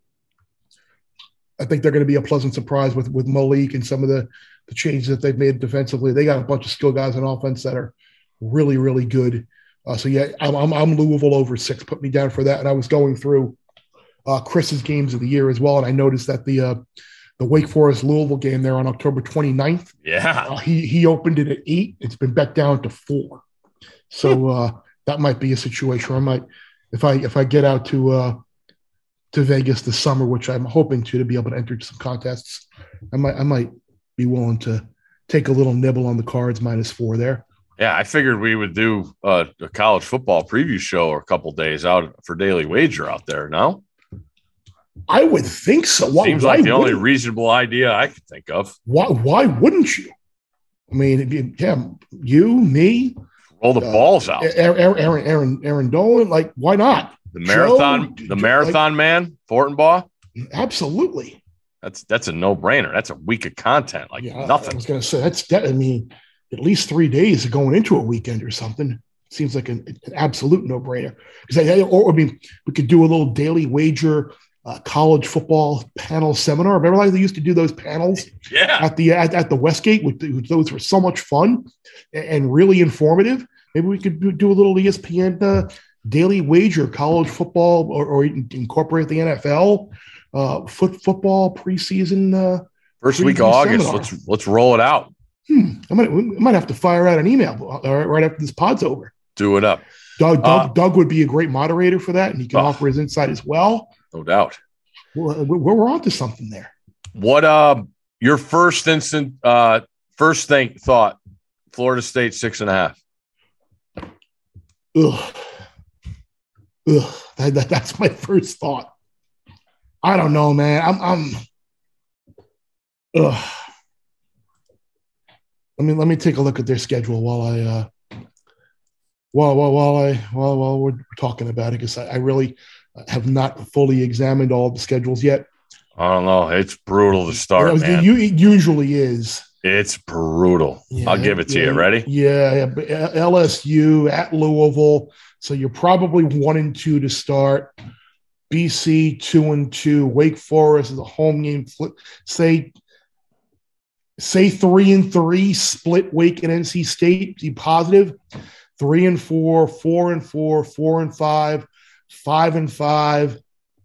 I think they're going to be a pleasant surprise with with Malik and some of the, the changes that they've made defensively. They got a bunch of skill guys on offense that are really really good. Uh, so yeah, I'm, I'm I'm Louisville over six. Put me down for that. And I was going through uh, Chris's games of the year as well, and I noticed that the uh, the Wake Forest Louisville game there on October twenty-ninth. Yeah. Uh, he he opened it at eight. It's been bet down to four. So uh, that might be a situation where I might, if I if I get out to uh, to Vegas this summer, which I'm hoping to, to be able to enter some contests, I might I might be willing to take a little nibble on the cards minus four there. Yeah, I figured we would do uh, a college football preview show or a couple days out for Daily Wager out there. No, I would think so. Why, Seems why like the only wouldn't- reasonable idea I could think of. Why why wouldn't you? I mean, if you, yeah, you, me, Roll the uh, balls out. Aaron, Aaron, Aaron, Aaron Dolan, like why not? The marathon, Joe, the Joe, marathon man, Fortenbaugh. like, absolutely. That's that's a no brainer. That's a week of content, like Yeah, I nothing. was going to say that's. That, I mean, at least three days of going into a weekend or something seems like an, an absolute no brainer. Because I, or I mean, we could do a little Daily Wager uh, college football panel seminar. Remember, like they used to do those panels Yeah, at the at, at the Westgate. With the, those were so much fun and, and really informative. Maybe we could do, do a little E S P N uh, Daily Wager college football, or, or incorporate the N F L uh, foot football preseason. Uh, first week of preview August. seminar. Let's let's roll it out. Hmm. I might, we might have to fire out an email uh, right after this pod's over. Do it up, Doug, Doug, Uh, Doug would be a great moderator for that, and he can Oh. offer his insight as well. no doubt. We're, we're, we're on to something there. What uh your first instant uh first thing thought? Florida State six and a half. Ugh. Ugh. That, that, that's my first thought. I don't know, man. I'm. I'm. Ugh. Let me let me take a look at their schedule while I uh, while while while I while while we're talking about it, because I, I really have not fully examined all the schedules yet. I don't know. It's brutal to start, It man. u- it usually is. It's brutal. Yeah, I'll give it to yeah, you. Ready? Yeah, yeah. But L S U at Louisville, so you're probably one and two to start. B C two and two. Wake Forest is a home game. Flip, say, say three and three. Split Wake and N C State. Be positive. Three and four. Four and four. Four and five. Five and five.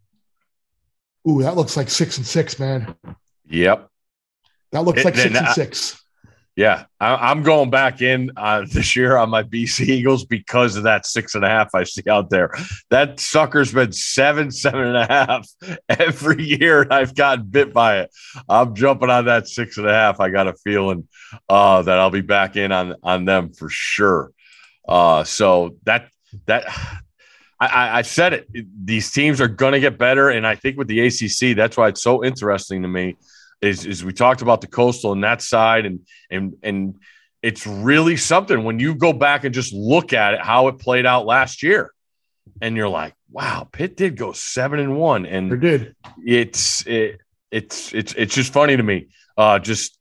Ooh, that looks like six and six, man. Yep. That looks It- like six then and I- six. Yeah, I, I'm going back in uh, this year on my B C Eagles because of that six and a half I see out there. That sucker's been seven, seven and a half every year. I've gotten bit by it. I'm jumping on that six and a half. I got a feeling uh, that I'll be back in on on them for sure. Uh, so that that I, I, I said it. These teams are going to get better, and I think with the A C C, that's why it's so interesting to me. Is, is we talked about the Coastal and that side, and and and it's really something when you go back and just look at it, how it played out last year, and you're like, wow, Pitt did go seven and one, They and did. it's it, it's it's it's just funny to me, uh, just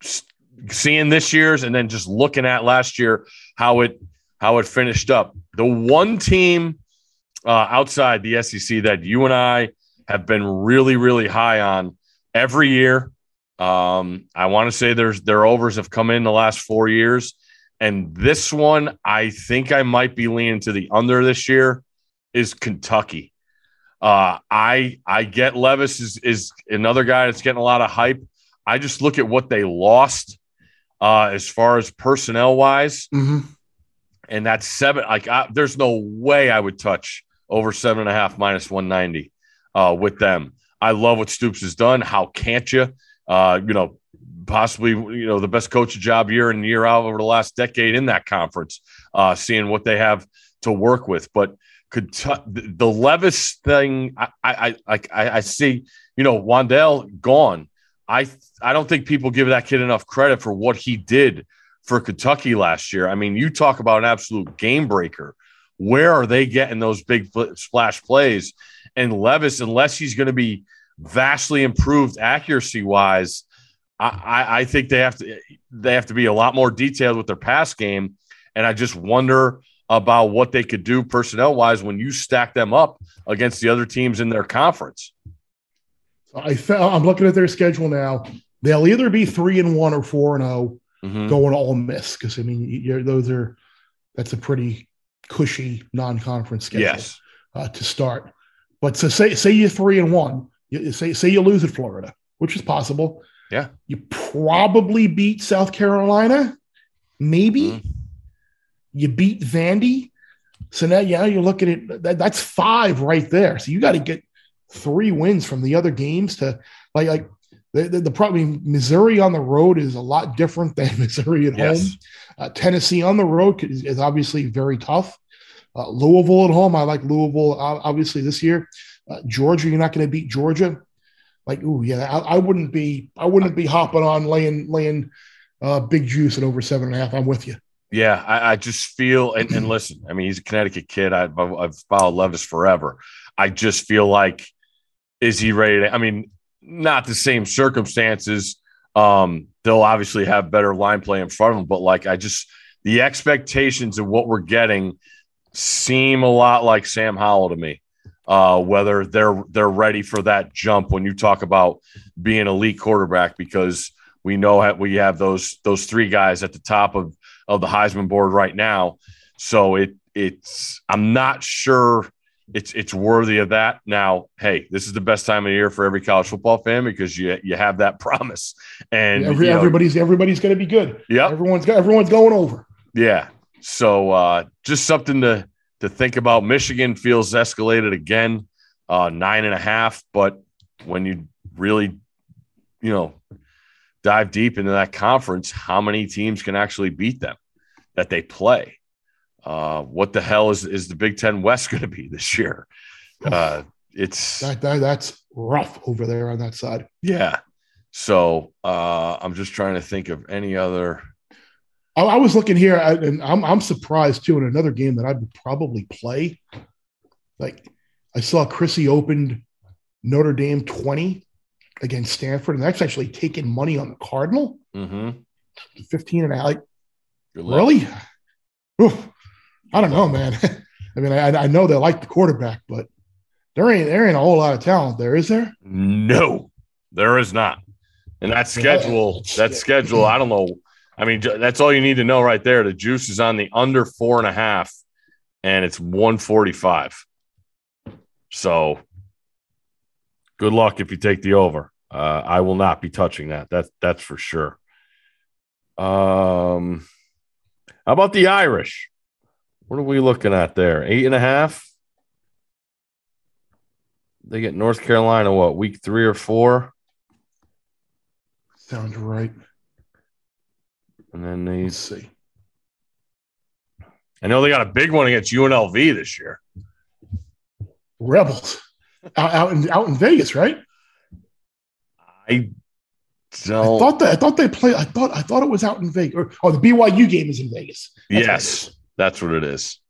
seeing this year's and then just looking at last year how it how it finished up. The one team uh, outside the S E C that you and I have been really really high on every year. Um, I want to say there's their overs have come in the last four years. And this one, I think I might be leaning to the under this year, is Kentucky. Uh, I I get Levis is, is another guy that's getting a lot of hype. I just look at what they lost uh, as far as personnel-wise. Mm-hmm. And that's seven. Like, I, there's no way I would touch over seven and a half minus one ninety uh, with them. I love what Stoops has done. How can't you? Uh, you know, possibly, you know, the best coaching job year in year out over the last decade in that conference, uh, seeing what they have to work with. But could t- the Levis thing, I, I, I, I, I see, you know, Wandale gone. I, I don't think people give that kid enough credit for what he did for Kentucky last year. I mean, you talk about an absolute game breaker. Where are they getting those big fl- splash plays? And Levis, unless he's going to be vastly improved accuracy wise, I, I, I think they have to they have to be a lot more detailed with their pass game. And I just wonder about what they could do personnel wise when you stack them up against the other teams in their conference. I felt, I'm looking at their schedule now. They'll either be three and one or four and zero Mm-hmm. going to Ole Miss, because I mean, you're, those are that's a pretty cushy non-conference schedule Yes. uh, to start. But so say say you're three and one, you, say say you lose at Florida, which is possible. Yeah. You probably beat South Carolina, maybe. Mm-hmm. You beat Vandy. So now, yeah, you're looking at that, that's five right there. So you got to get three wins from the other games to like, like the, the, the problem. Missouri on the road is a lot different than Missouri at yes. home. Uh, Tennessee on the road is, is obviously very tough. Uh, Louisville at home, I like Louisville obviously this year. Uh, Georgia, you're not going to beat Georgia. Like, ooh, yeah, I, I wouldn't be, I wouldn't be hopping on laying, laying uh, big juice at over seven and a half. I'm with you. Yeah, I, I just feel, and, and listen, I mean, he's a Connecticut kid. I, I've followed Levis forever. I just feel like, is he ready to, I mean, not the same circumstances. Um, they'll obviously have better line play in front of them, but like, I just, the expectations of what we're getting seem a lot like Sam Howell to me. Uh, whether they're, they're ready for that jump when you talk about being an elite quarterback, because we know we have those, those three guys at the top of, of the Heisman board right now. So it it's I'm not sure it's it's worthy of that. Now, hey, this is the best time of year for every college football fan because you you have that promise. And Every, you know, everybody's everybody's going to be good. Yeah, everyone's got everyone's going over. Yeah. So uh, just something to to think about. Michigan feels escalated again, uh, nine and a half. But when you really, you know, dive deep into that conference, how many teams can actually beat them that they play? Uh, what the hell is, is the Big Ten West going to be this year? Uh, it's that, that, that's rough over there on that side. Yeah. So uh, I'm just trying to think of any other. I, I was looking here, and I'm I'm surprised too. In another game that I would probably play, like I saw Chrissy opened Notre Dame twenty against Stanford, and that's actually taking money on the Cardinal. Mm-hmm. fifteen and a half. Like, really? Oof. I don't know, man. I mean, I, I know they like the quarterback, but there ain't there ain't a whole lot of talent there, is there? No, there is not. And that schedule, that schedule, I don't know. I mean, that's all you need to know right there. The juice is on the under four and a half, and it's one forty-five. So good luck if you take the over. Uh, I will not be touching that. That's that's for sure. Um, how about the Irish? What are we looking at there? Eight and a half. They get North Carolina, what, week three or four? Sounds right. And then they Let's see. I know they got a big one against U N L V this year. Rebels out, out in out in Vegas, right? I don't. I thought that I thought they played. I thought I thought it was out in Vegas. Or, oh, the B Y U game is in Vegas. That's yes, that's what it is.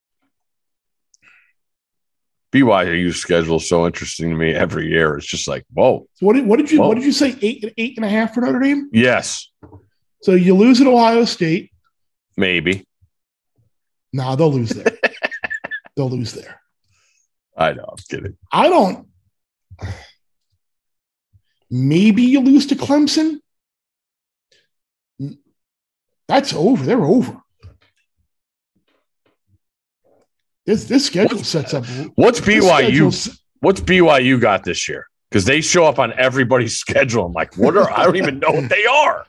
B Y U's schedule is so interesting to me every year. It's just like, whoa. So what did what did you whoa. what did you say? Eight eight and a half for Notre Dame? Yes. So you lose at Ohio State. Maybe. No, nah, they'll lose there. They'll lose there. I know. I'm kidding. I don't. Maybe you lose to Clemson. That's over. They're over. This this schedule what's, sets up. What's B Y U? What's B Y U got this year? Because they show up on everybody's schedule. I'm like, what are? I don't even know what they are.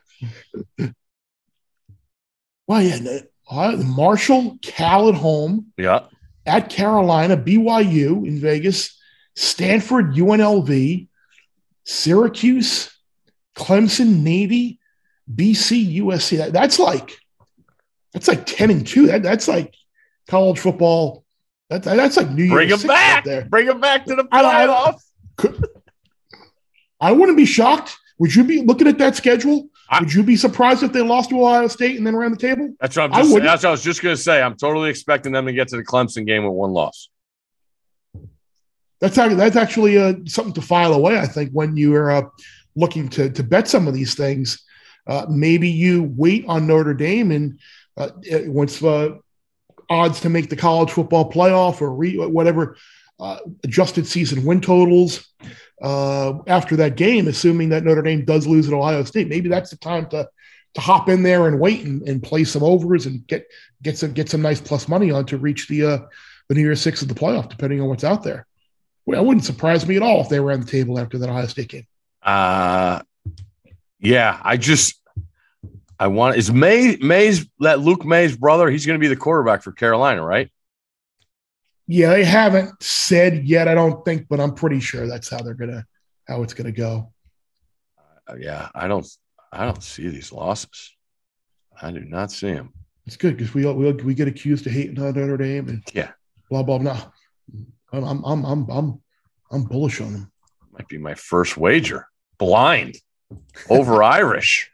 Well, yeah, uh, Marshall, Cal at home. Yeah. At Carolina, B Y U in Vegas, Stanford, U N L V, Syracuse, Clemson, Navy, B C, U S C. That, that's like that's like ten and two. That, that's like college football. That, that's like New Year's. Bring them back. Right there. Bring them back to the playoffs. I, I, I wouldn't be shocked. Would you be looking at that schedule? I, Would you be surprised if they lost to Ohio State and then ran the table? That's what I'm just, that's what I was just going to say. I'm totally expecting them to get to the Clemson game with one loss. That's actually, that's actually uh, something to file away, I think, when you're uh, looking to, to bet some of these things. Uh, maybe you wait on Notre Dame and uh, once uh, odds to make the college football playoff or re, whatever uh, adjusted season win totals uh, after that game, assuming that Notre Dame does lose at Ohio State. Maybe that's the time to to hop in there and wait and, and play some overs and get get some get some nice plus money on to reach the uh, the New Year's Six of the playoff, depending on what's out there. Well, it wouldn't surprise me at all if they were on the table after that Ohio State game. Uh, yeah, I just I want is May May's that Luke May's brother. He's going to be the quarterback for Carolina, right? Yeah, they haven't said yet, I don't think, but I'm pretty sure that's how they're gonna how it's gonna go. Uh, yeah, I don't I don't see these losses. I do not see them. It's good because we we we get accused of hating on Notre Dame and yeah, blah blah blah. I'm I'm I'm I'm I'm, I'm bullish on them. Might be my first wager. Blind over Irish.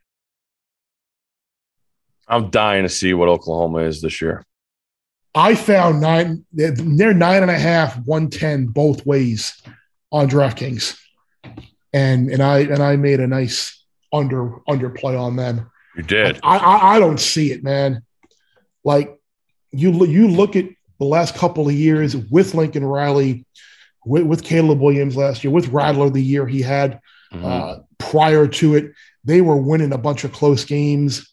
I'm dying to see what Oklahoma is this year. I found nine. They're nine and a half, one ten both ways on DraftKings, and and I and I made a nice under under play on them. You did. I I, I don't see it, man. Like you you look at the last couple of years with Lincoln Riley, with, with Caleb Williams last year, with Rattler the year he had mm-hmm. uh, prior to it, they were winning a bunch of close games,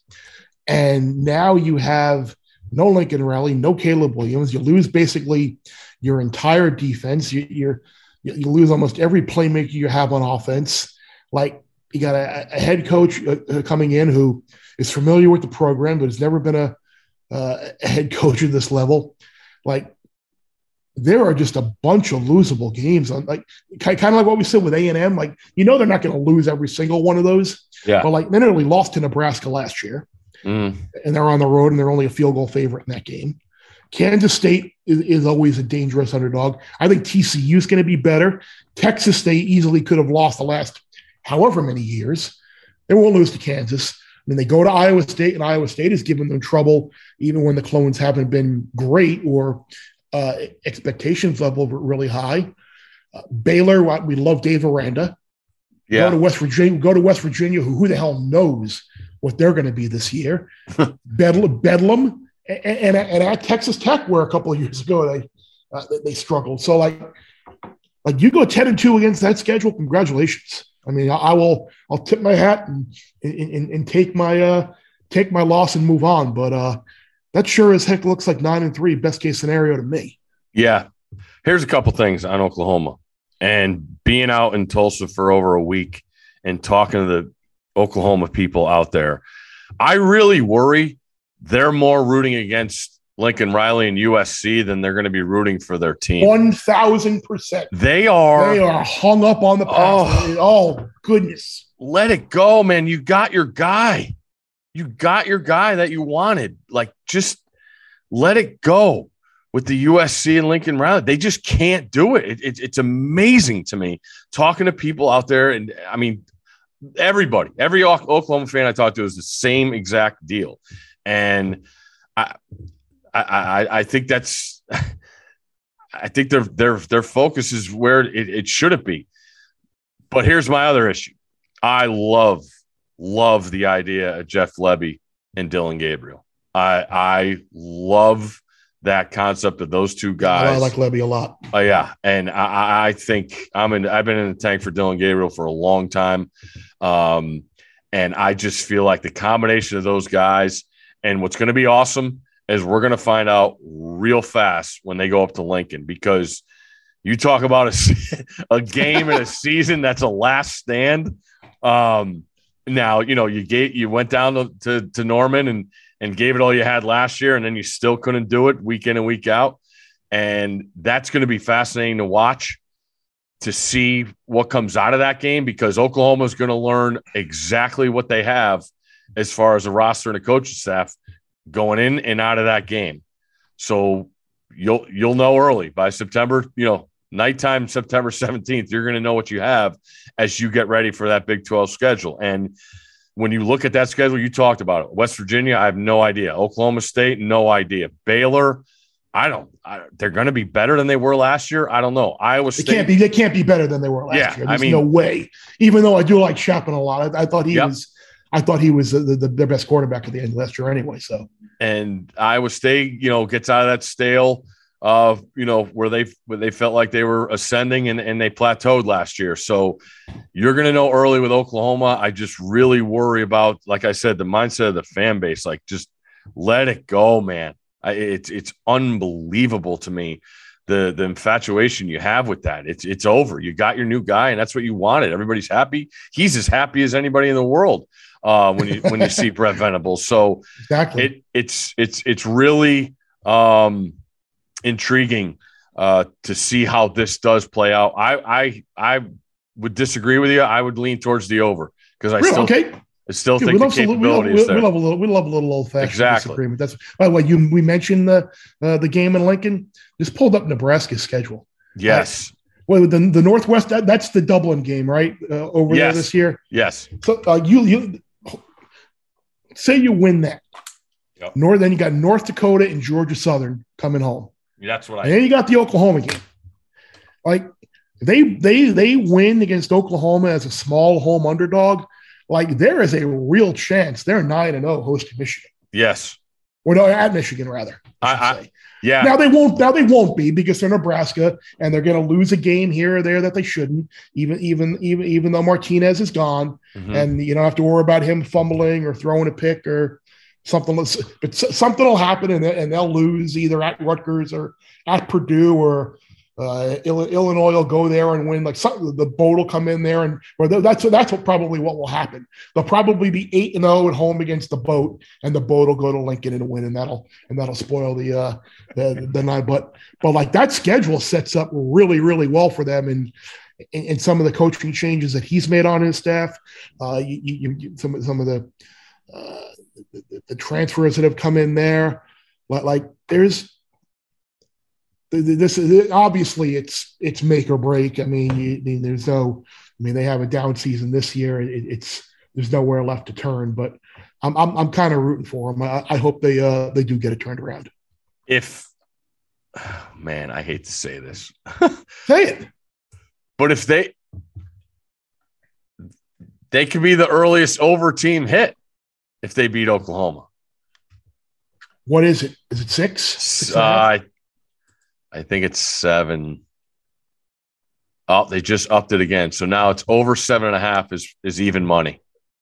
and now you have no Lincoln Riley, no Caleb Williams. You lose basically your entire defense. You, you're you lose almost every playmaker you have on offense. Like you got a, a head coach uh, coming in who is familiar with the program, but has never been a, uh, a head coach at this level. Like there are just a bunch of losable games on like kind of like what we said with A and M. Like, you know, they're not going to lose every single one of those. Yeah. But like they nearly lost to Nebraska last year. Mm. And they're on the road and they're only a field goal favorite in that game. Kansas State is, is always a dangerous underdog. I think T C U is going to be better. Texas State easily could have lost the last however many years. They won't lose to Kansas. I mean, they go to Iowa State, and Iowa State has given them trouble even when the Clones haven't been great or uh, expectations level really high. Uh, Baylor, we love Dave Aranda. Yeah. Go to West Virginia. Go to West Virginia. Who, who the hell knows what they're going to be this year? Bedlam, Bedlam, and, and, and at Texas Tech, where a couple of years ago they uh, they struggled. So like, like you go ten and two against that schedule. Congratulations. I mean, I, I will. I'll tip my hat and and, and take my uh, take my loss and move on. But uh, that sure as heck looks like nine and three, best case scenario to me. Yeah. Here's a couple things on Oklahoma, and being out in Tulsa for over a week and talking to the Oklahoma people out there, I really worry they're more rooting against Lincoln Riley and U S C than they're going to be rooting for their team. One thousand percent. They are. They are hung up on the past. Oh, oh, goodness. Let it go, man. You got your guy. You got your guy that you wanted. Like, just let it go with the U S C and Lincoln Riley. They just can't do it. it, it it's amazing to me talking to people out there. And I mean, everybody, every Oklahoma fan I talked to is the same exact deal. And I, I, I, I think that's, I think their, their, their focus is where it, it shouldn't be. But here's my other issue. I love, love the idea of Jeff Lebby and Dylan Gabriel. I, I love that concept of those two guys. I like Lebby a lot. Oh yeah. And I, I think I'm in, I've been in the tank for Dylan Gabriel for a long time. Um, and I just feel like the combination of those guys, and what's going to be awesome is we're going to find out real fast when they go up to Lincoln, because you talk about a, a game in a season that's a last stand. Um, now, you know, you gave, you went down to, to, to Norman and, and gave it all you had last year, and then you still couldn't do it week in and week out. And that's going to be fascinating to watch, to see what comes out of that game, because Oklahoma is going to learn exactly what they have as far as a roster and a coaching staff going in and out of that game. So you'll you'll know early by September, you know, nighttime, September seventeenth, you're going to know what you have as you get ready for that Big twelve schedule. And when you look at that schedule, you talked about it. West Virginia, I have no idea. Oklahoma State, no idea. Baylor, I don't. I, they're going to be better than they were last year. I don't know. Iowa State, they can't be. They can't be better than they were last yeah, year. There's I mean, no way. Even though I do like Chapman a lot, I, I thought he yep. was. I thought he was the, the, their best quarterback at the end of last year anyway. So, and Iowa State, you know, gets out of that stale, uh, you know, where they where they felt like they were ascending and, and they plateaued last year. So you're going to know early with Oklahoma. I just really worry about, like I said, the mindset of the fan base. Like, just let it go, man. I, it's it's unbelievable to me the the infatuation you have with that. It's it's over. You got your new guy, and that's what you wanted. Everybody's happy. He's as happy as anybody in the world uh, when you when you see Brent Venables. So exactly, it, it's it's it's really um, intriguing uh, to see how this does play out. I I I would disagree with you. I would lean towards the over because I really? still okay. I still Dude, think we the love, we, capability love, is there. we love a little, we love a little old-fashioned Exactly. disagreement. That's by the way, you we mentioned the uh, the game in Lincoln. Just pulled up Nebraska's schedule. Yes. Uh, well, the the Northwest that, that's the Dublin game, right? Uh, over yes. there this year. Yes. So uh, you you say you win that. Yep. North, then you got North Dakota and Georgia Southern coming home. That's what I. And then you got the Oklahoma game. Like they they they win against Oklahoma as a small home underdog. Like there is a real chance they're nine and zero hosting Michigan. Yes. Or no, at Michigan rather. I, I, I yeah. Now they won't. Now they won't be because they're Nebraska and they're going to lose a game here or there that they shouldn't. Even even even even though Martinez is gone, Mhm. and you don't have to worry about him fumbling or throwing a pick or something. But something will happen and and they'll lose either at Rutgers or at Purdue or. Uh, Illinois will go there and win. Like some, the boat will come in there, and or that's that's what probably what will happen. They'll probably be eight and zero at home against the boat, and the boat will go to Lincoln and win, and that'll and that'll spoil the uh, the, the night. But but like that schedule sets up really really well for them, and and some of the coaching changes that he's made on his staff, uh, you, you, you, some some of the, uh, the the transfers that have come in there, like like there's. This is obviously it's it's make or break. I mean, you, I mean, there's no. I mean, they have a down season this year. It, it's there's nowhere left to turn. But I'm I'm, I'm kind of rooting for them. I, I hope they uh they do get it turned around. If man, I hate to say this, say it. But if they they could be the earliest over team hit if they beat Oklahoma. What is it? Is it six? six uh, I think it's seven. Oh, they just upped it again. So now it's over seven and a half is, is even money.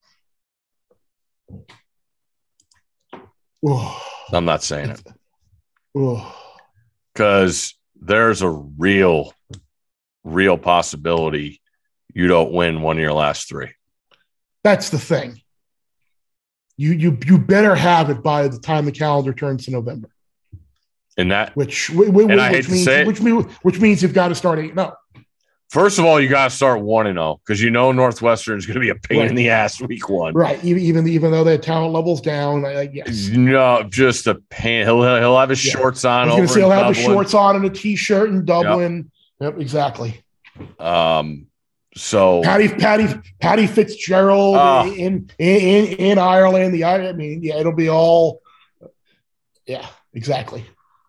Oh. I'm not saying it. Oh. Because there's a real, real possibility you don't win one of your last three. That's the thing. You you you better have it by the time the calendar turns to November. And that, which which, which, which means which means which means you've got to start eight. No, first of all, you got to start one and zero because you know Northwestern is going to be a pain right. in the ass week one. Right, even even even though their talent levels down, I guess. No, just a pain. He'll he'll have his yeah. shorts on. I was over say he'll have Dublin. the shorts on and a t-shirt in Dublin. Yep, yep exactly. Um. So Patty Patty Patty Fitzgerald uh, in, in in Ireland. The I mean, yeah, it'll be all. Yeah, exactly.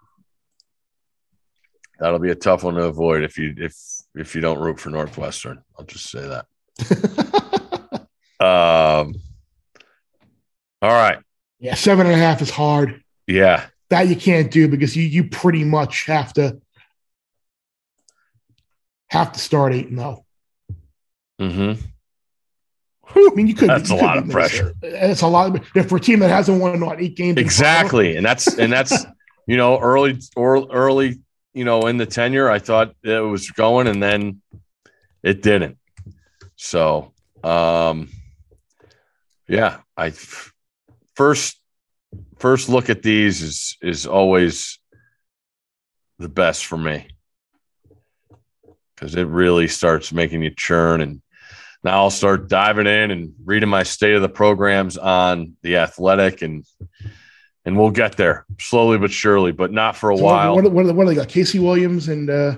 That'll be a tough one to avoid if you if if you don't root for Northwestern. I'll just say that. um. All right. Yeah, seven and a half is hard. Yeah, that you can't do because you you pretty much have to have to start eight and zero. Mm-hmm. I mean, you could. That's you a could lot of pressure. It's a lot. Of, if for a team that hasn't won what eight games, exactly, and that's and that's you know early or early. You know, in the tenure, I thought it was going, and then it didn't. So, um, yeah, I first first look at these is is always the best for me because it really starts making you churn. And now I'll start diving in and reading my state of the programs on The Athletic and. And we'll get there slowly but surely, but not for a so while. What, what, what do they got? Casey Williams and uh,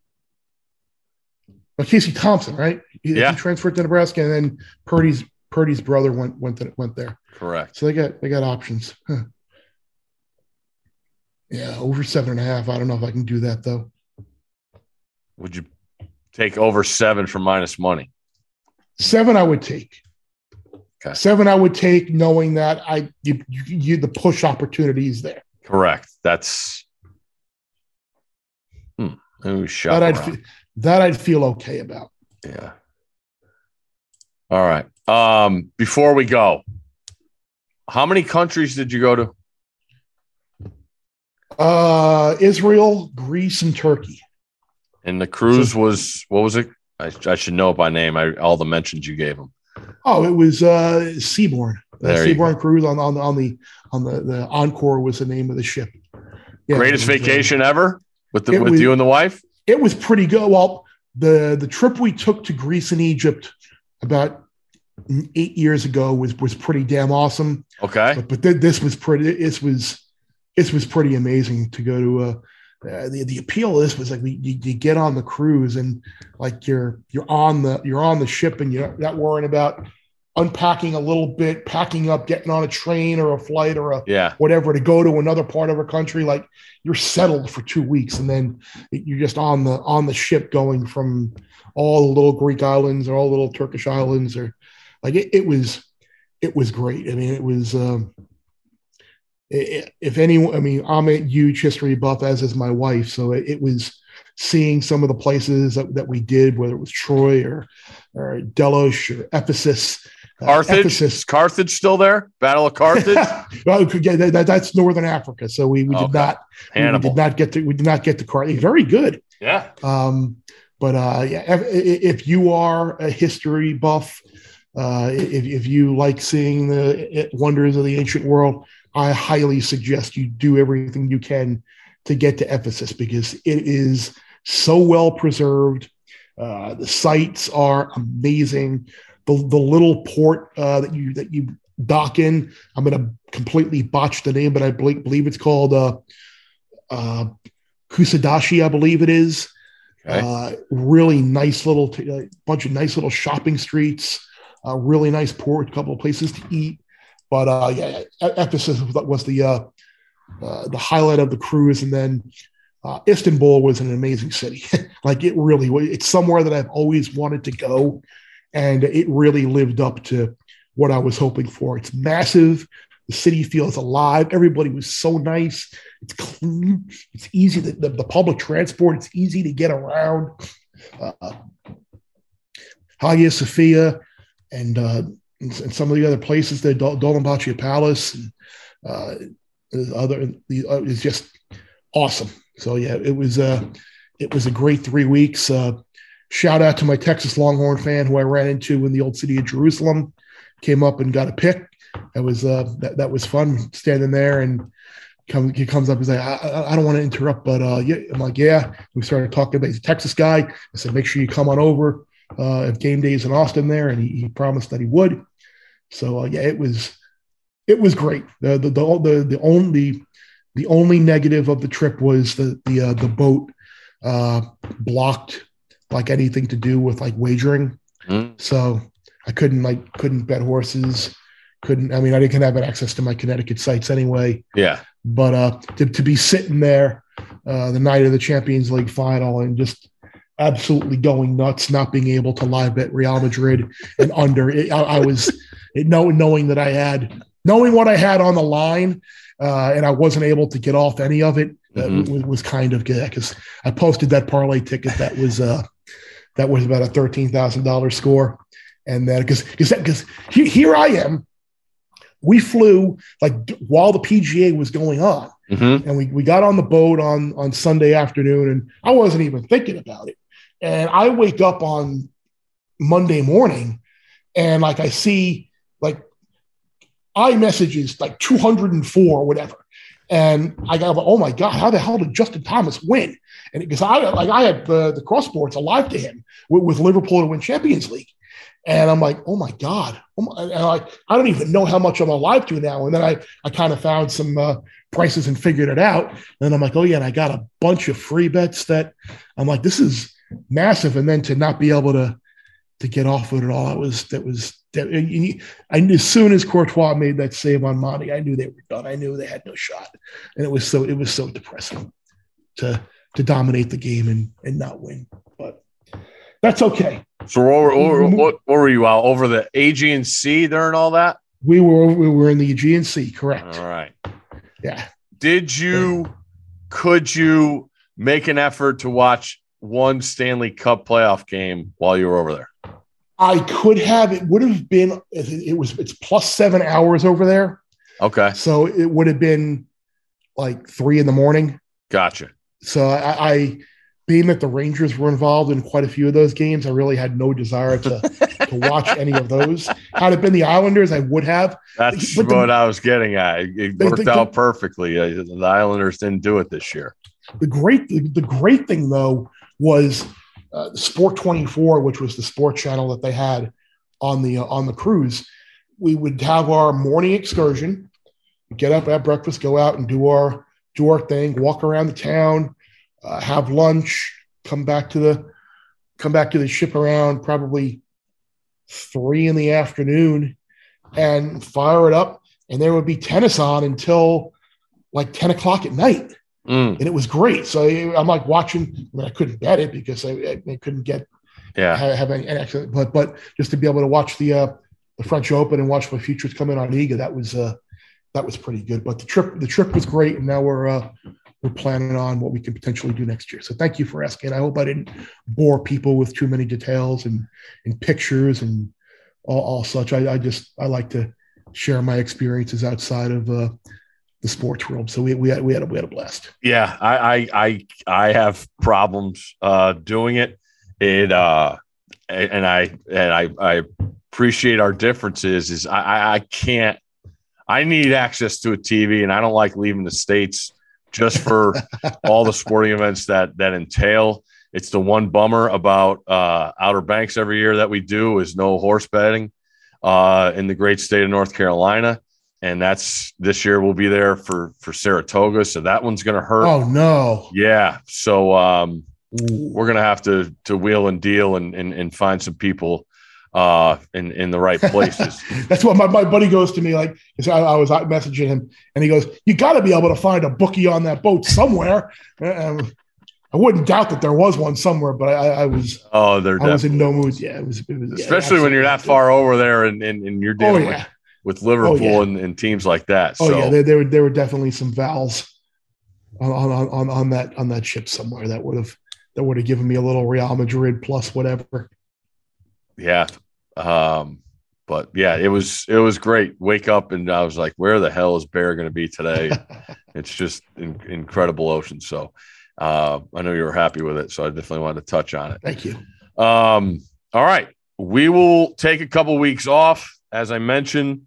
well, Casey Thompson, right? He, yeah. he transferred to Nebraska, and then Purdy's Purdy's brother went went to, went there. Correct. So they got they got options. Huh. Yeah, over seven and a half. I don't know if I can do that though. Would you take over seven for minus money? Seven, I would take. Okay. Seven, I would take, knowing that I you, you, you the push opportunities there. Correct. That's hmm, that I'd feel, that I'd feel okay about. Yeah. All right. Um, before we go, how many countries did you go to? Uh, Israel, Greece, and Turkey. And the cruise was, what was it? I, I should know it by name. I, all the mentions you gave them. Oh, it was uh, Seabourn. The There you Seabourn go. cruise on, on on the on the the Encore was the name of the ship. Yeah, Greatest it was, uh, vacation ever with the, it with was- you and the wife? It was pretty good. Well, the the trip we took to Greece and Egypt about eight years ago was was pretty damn awesome. Okay. But, but th- this was pretty. This was this was pretty amazing to go to. Uh, uh, the the appeal of this was like we, you, you get on the cruise and like you're you're on the you're on the ship and you're not worrying about unpacking a little bit, packing up, getting on a train or a flight or a Yeah. whatever to go to another part of a country. Like you're settled for two weeks and then you're just on the on the ship going from all the little Greek islands or all the little Turkish islands or like it, it was it was great. I mean, it was um, it, if anyone, I mean, I'm a huge history buff, as is my wife, so it, it was seeing some of the places that, that we did, whether it was Troy or or Delos or Ephesus. Uh, Carthage? Ephesus. Is Carthage still there? Battle of Carthage? Well, yeah, that, that- that's Northern Africa, so we, we did Okay. not we, we Hannibal. did not get to we did not get to Carthage. Very good. Yeah. Um, but uh, yeah, if, if you are a history buff, uh, if, if you like seeing the wonders of the ancient world, I highly suggest you do everything you can to get to Ephesus because it is so well preserved. Uh, the sites are amazing. The, the little port uh, that you that you dock in, I'm going to completely botch the name, but I believe, believe it's called uh, uh, Kusadashi, I believe it is. Okay. Uh, really nice little t- uh, bunch of nice little shopping streets. A really nice port, a couple of places to eat. But uh, yeah, Ephesus was the uh, uh, the highlight of the cruise, and then uh, Istanbul was an amazing city. Like it really was. It's somewhere that I've always wanted to go, and it really lived up to what I was hoping for. It's massive. The city feels alive. Everybody was so nice. It's clean. It's easy. The, the, the public transport, it's easy to get around. Uh, Hagia Sophia and, uh, and, and some of the other places, the Dol- Dolmabahce Palace, and uh, the other, the, uh, it's just awesome. So yeah, it was, uh, it was a great three weeks. Uh, shout out to my Texas Longhorn fan who I ran into in the old city of Jerusalem, came up and got a pick. That was uh, that, that was fun standing there, and come, he comes up and says, I, I, I don't want to interrupt, but uh, yeah. I'm like, yeah. We started talking about he's a Texas guy. I said, make sure you come on over uh, if game day is in Austin there, and he, he promised that he would. So uh, yeah, it was it was great. The the the the, the only the only negative of the trip was the the uh, the boat uh, blocked like anything to do with like wagering. Mm. So I couldn't like couldn't bet horses. Couldn't, I mean, I didn't have access to my Connecticut sites anyway, Yeah. but uh, to, to be sitting there uh, the night of the Champions League final and just absolutely going nuts, not being able to live bet Real Madrid and under it, I, I was it, know, knowing that I had, knowing what I had on the line uh, and I wasn't able to get off any of it uh, Mhm. was, was kind of good because I posted that parlay ticket that was, uh, that was about a thirteen thousand dollars score. And then because because here, here I am. We flew like while the P G A was going on, Mm-hmm. and we, we got on the boat on, on Sunday afternoon, and I wasn't even thinking about it. And I wake up on Monday morning, and like I see like iMessages like two hundred four or whatever, and I got oh my god, how the hell did Justin Thomas win? And because I like I had the the cross sports alive to him with, with Liverpool to win Champions League. And I'm like, oh my God. Oh my, and like, I don't even know how much I'm alive to now. And then I, I kind of found some uh, prices and figured it out. And then I'm like, oh yeah. And I got a bunch of free bets that I'm like, this is massive. And then to not be able to, to get off of it all, that was, that was, that, I knew as soon as Courtois made that save on Monty, I knew they were done. I knew they had no shot. And it was so, it was so depressing to, to dominate the game and, and not win, but that's okay. So what were, what, were- what, what were you out over the Aegean Sea during all that? We were we were in the Aegean Sea, correct? All right. Yeah. Did you, could you make an effort to watch one Stanley Cup playoff game while you were over there? I could have. It would have been. It was. It's plus seven hours over there, Okay. so it would have been like three in the morning. Gotcha. So I, I being that the Rangers were involved in quite a few of those games, I really had no desire to, to watch any of those. Had it been the Islanders, I would have. That's But what the, I was getting at. It the, worked the, out perfectly. Uh, The Islanders didn't do it this year. The great, the, the great thing though was uh, Sport twenty-four, which was the sport channel that they had on the uh, on the cruise. We would have our morning excursion, get up, have breakfast, go out and do our do our thing, walk around the town, uh, have lunch, come back to the come back to the ship around probably three in the afternoon, and fire it up. And there would be tennis on until like ten o'clock at night. Mm. And it was great. So I'm like watching. I mean, I couldn't bet it because I, I couldn't get Yeah. have, have any access. But but just to be able to watch the uh, the French Open and watch my futures come in on Iga, that was uh, that was pretty good. But the trip the trip was great, and now we're uh, we're planning on what we can potentially do next year. So thank you for asking. I hope I didn't bore people with too many details and and pictures and all, all such. I, I just I like to share my experiences outside of uh, the sports world. So we we had we had a, we had a blast. Yeah, I I I, I have problems uh, doing it. It uh, and I and I I appreciate our differences. Is I I, I can't. I need access to a T V, and I don't like leaving the States just for all the sporting events that that entail. It's the one bummer about uh, Outer Banks every year that we do is no horse betting uh, in the great state of North Carolina. And that's this year we'll be there for, for Saratoga. So that one's going to hurt. Oh no. Yeah. So um, we're going to have to, to wheel and deal and, and, and find some people uh, in, in the right places. That's what my, my buddy goes to me. Like I, I was out messaging him and he goes, you got to be able to find a bookie on that boat somewhere. Um, I wouldn't doubt that there was one somewhere, but I, I was, oh, they're I was in no mood. Yeah. It was, it was especially yeah, when you're that far over there and, and, and you're dealing oh, yeah. with, with Liverpool oh, yeah. and, and teams like that. Oh so. yeah, there, there were there were definitely some vowels on on, on on that on that ship somewhere that would have that would have given me a little Real Madrid plus whatever. Yeah, um, but yeah, it was it was great. Wake up and I was like, where the hell is Bear going to be today? It's just in, incredible ocean. So uh, I know you were happy with it, so I definitely wanted to touch on it. Thank you. Um, all right, we will take a couple weeks off, as I mentioned.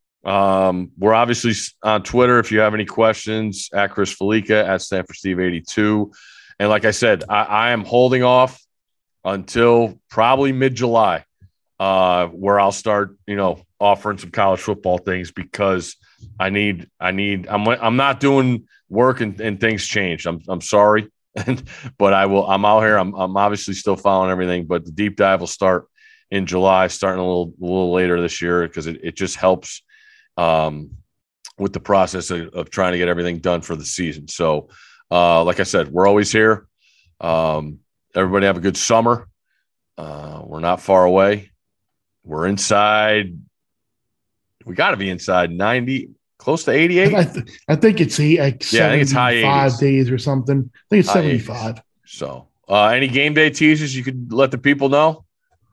Um, we're obviously on Twitter. If you have any questions, at Chris Felica, at Stanford Steve eighty-two. And like I said, I, I am holding off until probably mid-July, uh, where I'll start, you know, offering some college football things because I need, I need, I'm, I'm not doing work and, and things changed. I'm, I'm sorry, but I will, I'm out here. I'm, I'm obviously still following everything, but the deep dive will start in July, starting a little, a little later this year because it, it just helps um, with the process of, of trying to get everything done for the season. So, uh, like I said, we're always here. Um, everybody have a good summer. Uh, we're not far away. We're inside. We got to be inside ninety, close to eighty-eight. I, th- I think it's like yeah, I think it's high eighty-five days or something. I think it's high seventy-five. eighties. So, uh, any game day teasers you could let the people know?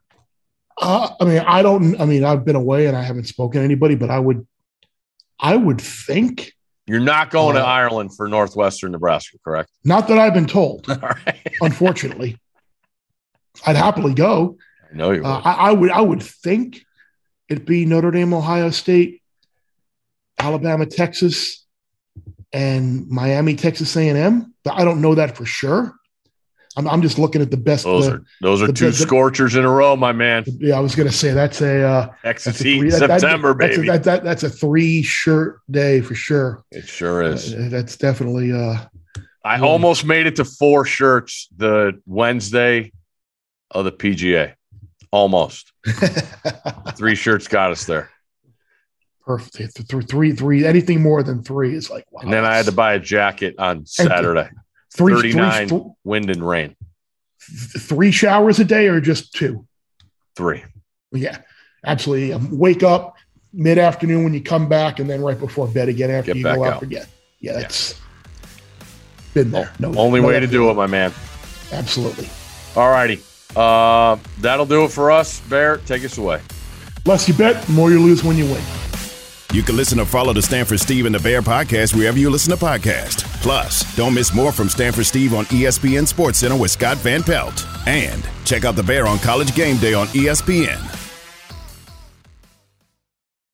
Uh, I mean, I don't. I mean, I've been away and I haven't spoken to anybody, but I would, I would think you're not going uh, to Ireland for Northwestern Nebraska, correct? Not that I've been told. All right. Unfortunately, I'd happily go. I know you would. Uh, I, I would. I would think it'd be Notre Dame, Ohio State, Alabama, Texas, and Miami, Texas A and M. But I don't know that for sure. I'm, I'm just looking at the best. Those the, are those are the, two the, scorchers in a row, my man. Yeah, I was going to say that's a uh, Texas that's a heat three, that, September, that, baby. That's a, that, that, that's a three shirt day for sure. It sure is. Uh, that's definitely. Uh, I yeah. almost made it to four shirts the Wednesday of the P G A. Almost. Three shirts got us there. Perfect. Three, three, three. Anything more than three is like wow. And then I had to buy a jacket on Saturday. Three, thirty-nine three, wind and rain. Three showers a day or just two? Three. Yeah, absolutely. Um, wake up mid-afternoon when you come back, and then right before bed again after Get you back go out out. again. Yeah, that's yeah. been there. No, Only no way to do it, my man. Absolutely. All righty. Uh, that'll do it for us. Bear, take us away. Less you bet, the more you lose when you win. You can listen or follow the Stanford Steve and the Bear podcast wherever you listen to podcasts. Plus, don't miss more from Stanford Steve on E S P N SportsCenter with Scott Van Pelt. And check out the Bear on College Game Day on E S P N.